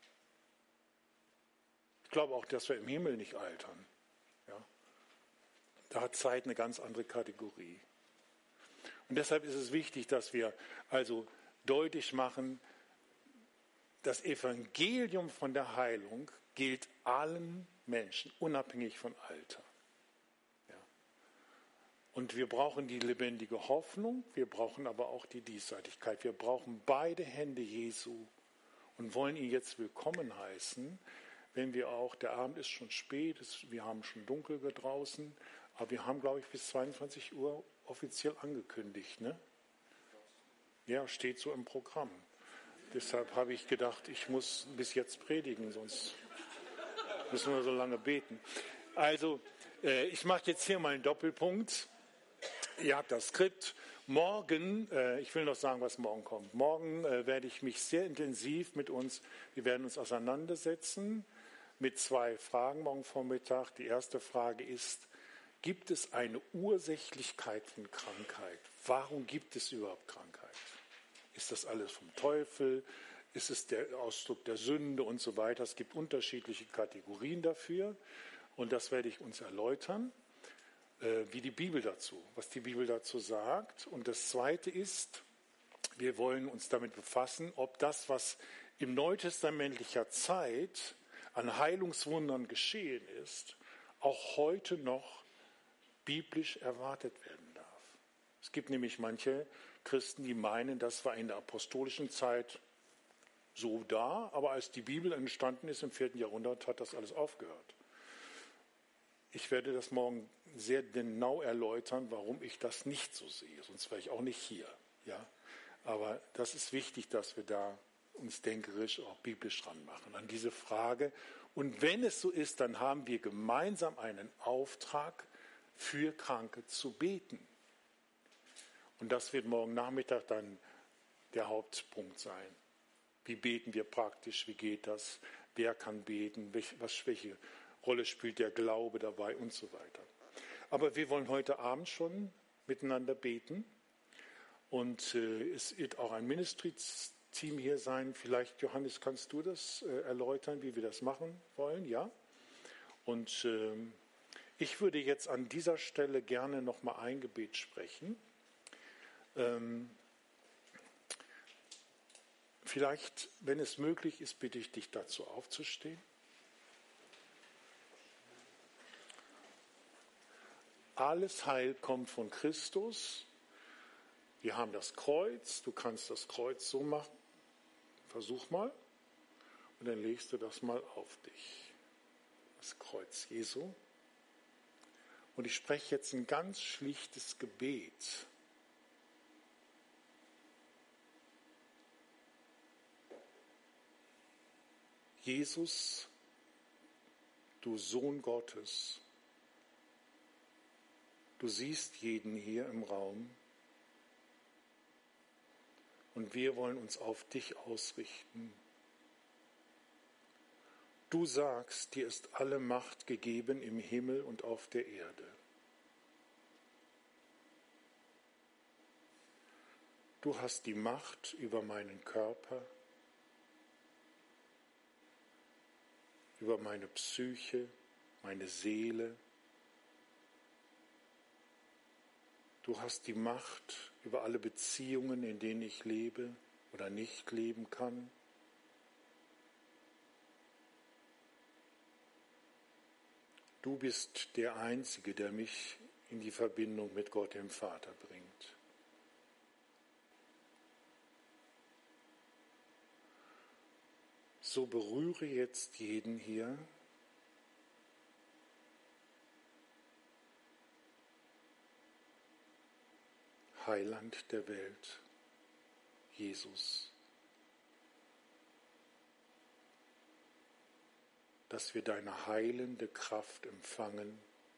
Speaker 1: Ich glaube auch, dass wir im Himmel nicht altern. Ja? Da hat Zeit eine ganz andere Kategorie. Und deshalb ist es wichtig, dass wir also deutlich machen, das Evangelium von der Heilung gilt allen Menschen, unabhängig von Alter. Ja. Und wir brauchen die lebendige Hoffnung, wir brauchen aber auch die Diesseitigkeit. Wir brauchen beide Hände Jesu und wollen ihn jetzt willkommen heißen, wenn wir auch, der Abend ist schon spät, wir haben schon dunkel draußen, aber wir haben, glaube ich, bis 22 Uhr offiziell angekündigt. Ne? Ja, steht so im Programm. Deshalb habe ich gedacht, ich muss bis jetzt predigen, sonst müssen wir so lange beten. Also, ich mache jetzt hier mal einen Doppelpunkt. Ihr habt das Skript. Morgen, ich will noch sagen, was morgen kommt. Morgen werde ich mich sehr intensiv wir werden uns auseinandersetzen mit 2 Fragen morgen Vormittag. Die erste Frage ist, gibt es eine Ursächlichkeit von Krankheit? Warum gibt es überhaupt Krankheit? Ist das alles vom Teufel? Ist es der Ausdruck der Sünde und so weiter? Es gibt unterschiedliche Kategorien dafür und das werde ich uns erläutern, was die Bibel dazu sagt. Und das Zweite ist, wir wollen uns damit befassen, ob das, was in neutestamentlicher Zeit an Heilungswundern geschehen ist, auch heute noch biblisch erwartet werden darf. Es gibt nämlich manche Christen, die meinen, das war in der apostolischen Zeit so da, aber als die Bibel entstanden ist im 4. Jahrhundert, hat das alles aufgehört. Ich werde das morgen sehr genau erläutern, warum ich das nicht so sehe, sonst wäre ich auch nicht hier. Ja? Aber das ist wichtig, dass wir da uns denkerisch, auch biblisch ranmachen an diese Frage. Und wenn es so ist, dann haben wir gemeinsam einen Auftrag, für Kranke zu beten. Und das wird morgen Nachmittag dann der Hauptpunkt sein. Wie beten wir praktisch? Wie geht das? Wer kann beten? Welche Rolle spielt der Glaube dabei und so weiter? Aber wir wollen heute Abend schon miteinander beten. Und es wird auch ein Ministry-Team hier sein. Vielleicht, Johannes, kannst du das erläutern, wie wir das machen wollen? Ja? Und ich würde jetzt an dieser Stelle gerne noch mal ein Gebet sprechen. Vielleicht, wenn es möglich ist, bitte ich dich dazu aufzustehen. Alles Heil kommt von Christus. Wir haben das Kreuz. Du kannst das Kreuz so machen. Versuch mal. Und dann legst du das mal auf dich. Das Kreuz Jesu. Und ich spreche jetzt ein ganz schlichtes Gebet. Jesus, du Sohn Gottes, du siehst jeden hier im Raum und wir wollen uns auf dich ausrichten. Du sagst, dir ist alle Macht gegeben im Himmel und auf der Erde. Du hast die Macht über meinen Körper, über meine Psyche, meine Seele. Du hast die Macht über alle Beziehungen, in denen ich lebe oder nicht leben kann. Du bist der Einzige, der mich in die Verbindung mit Gott, dem Vater, bringt. So berühre jetzt jeden hier. Heiland der Welt, Jesus. Dass wir deine heilende Kraft empfangen.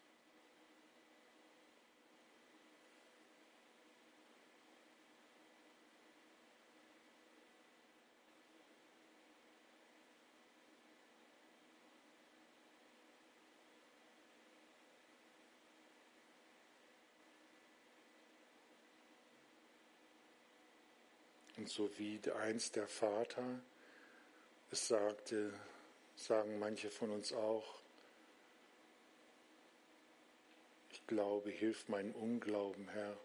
Speaker 1: Und so wie einst der Vater es sagte, sagen manche von uns auch, ich glaube, hilf meinen Unglauben, Herr.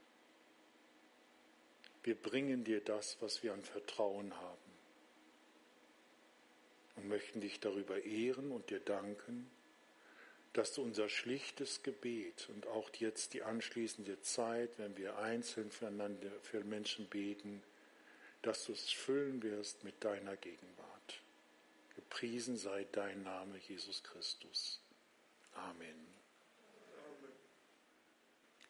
Speaker 1: Wir bringen dir das, was wir an Vertrauen haben. und möchten dich darüber ehren und dir danken, dass du unser schlichtes Gebet und auch jetzt die anschließende Zeit, wenn wir einzeln füreinander, für Menschen beten, dass du es füllen wirst mit deiner Gegenwart. Gepriesen sei dein Name, Jesus Christus. Amen.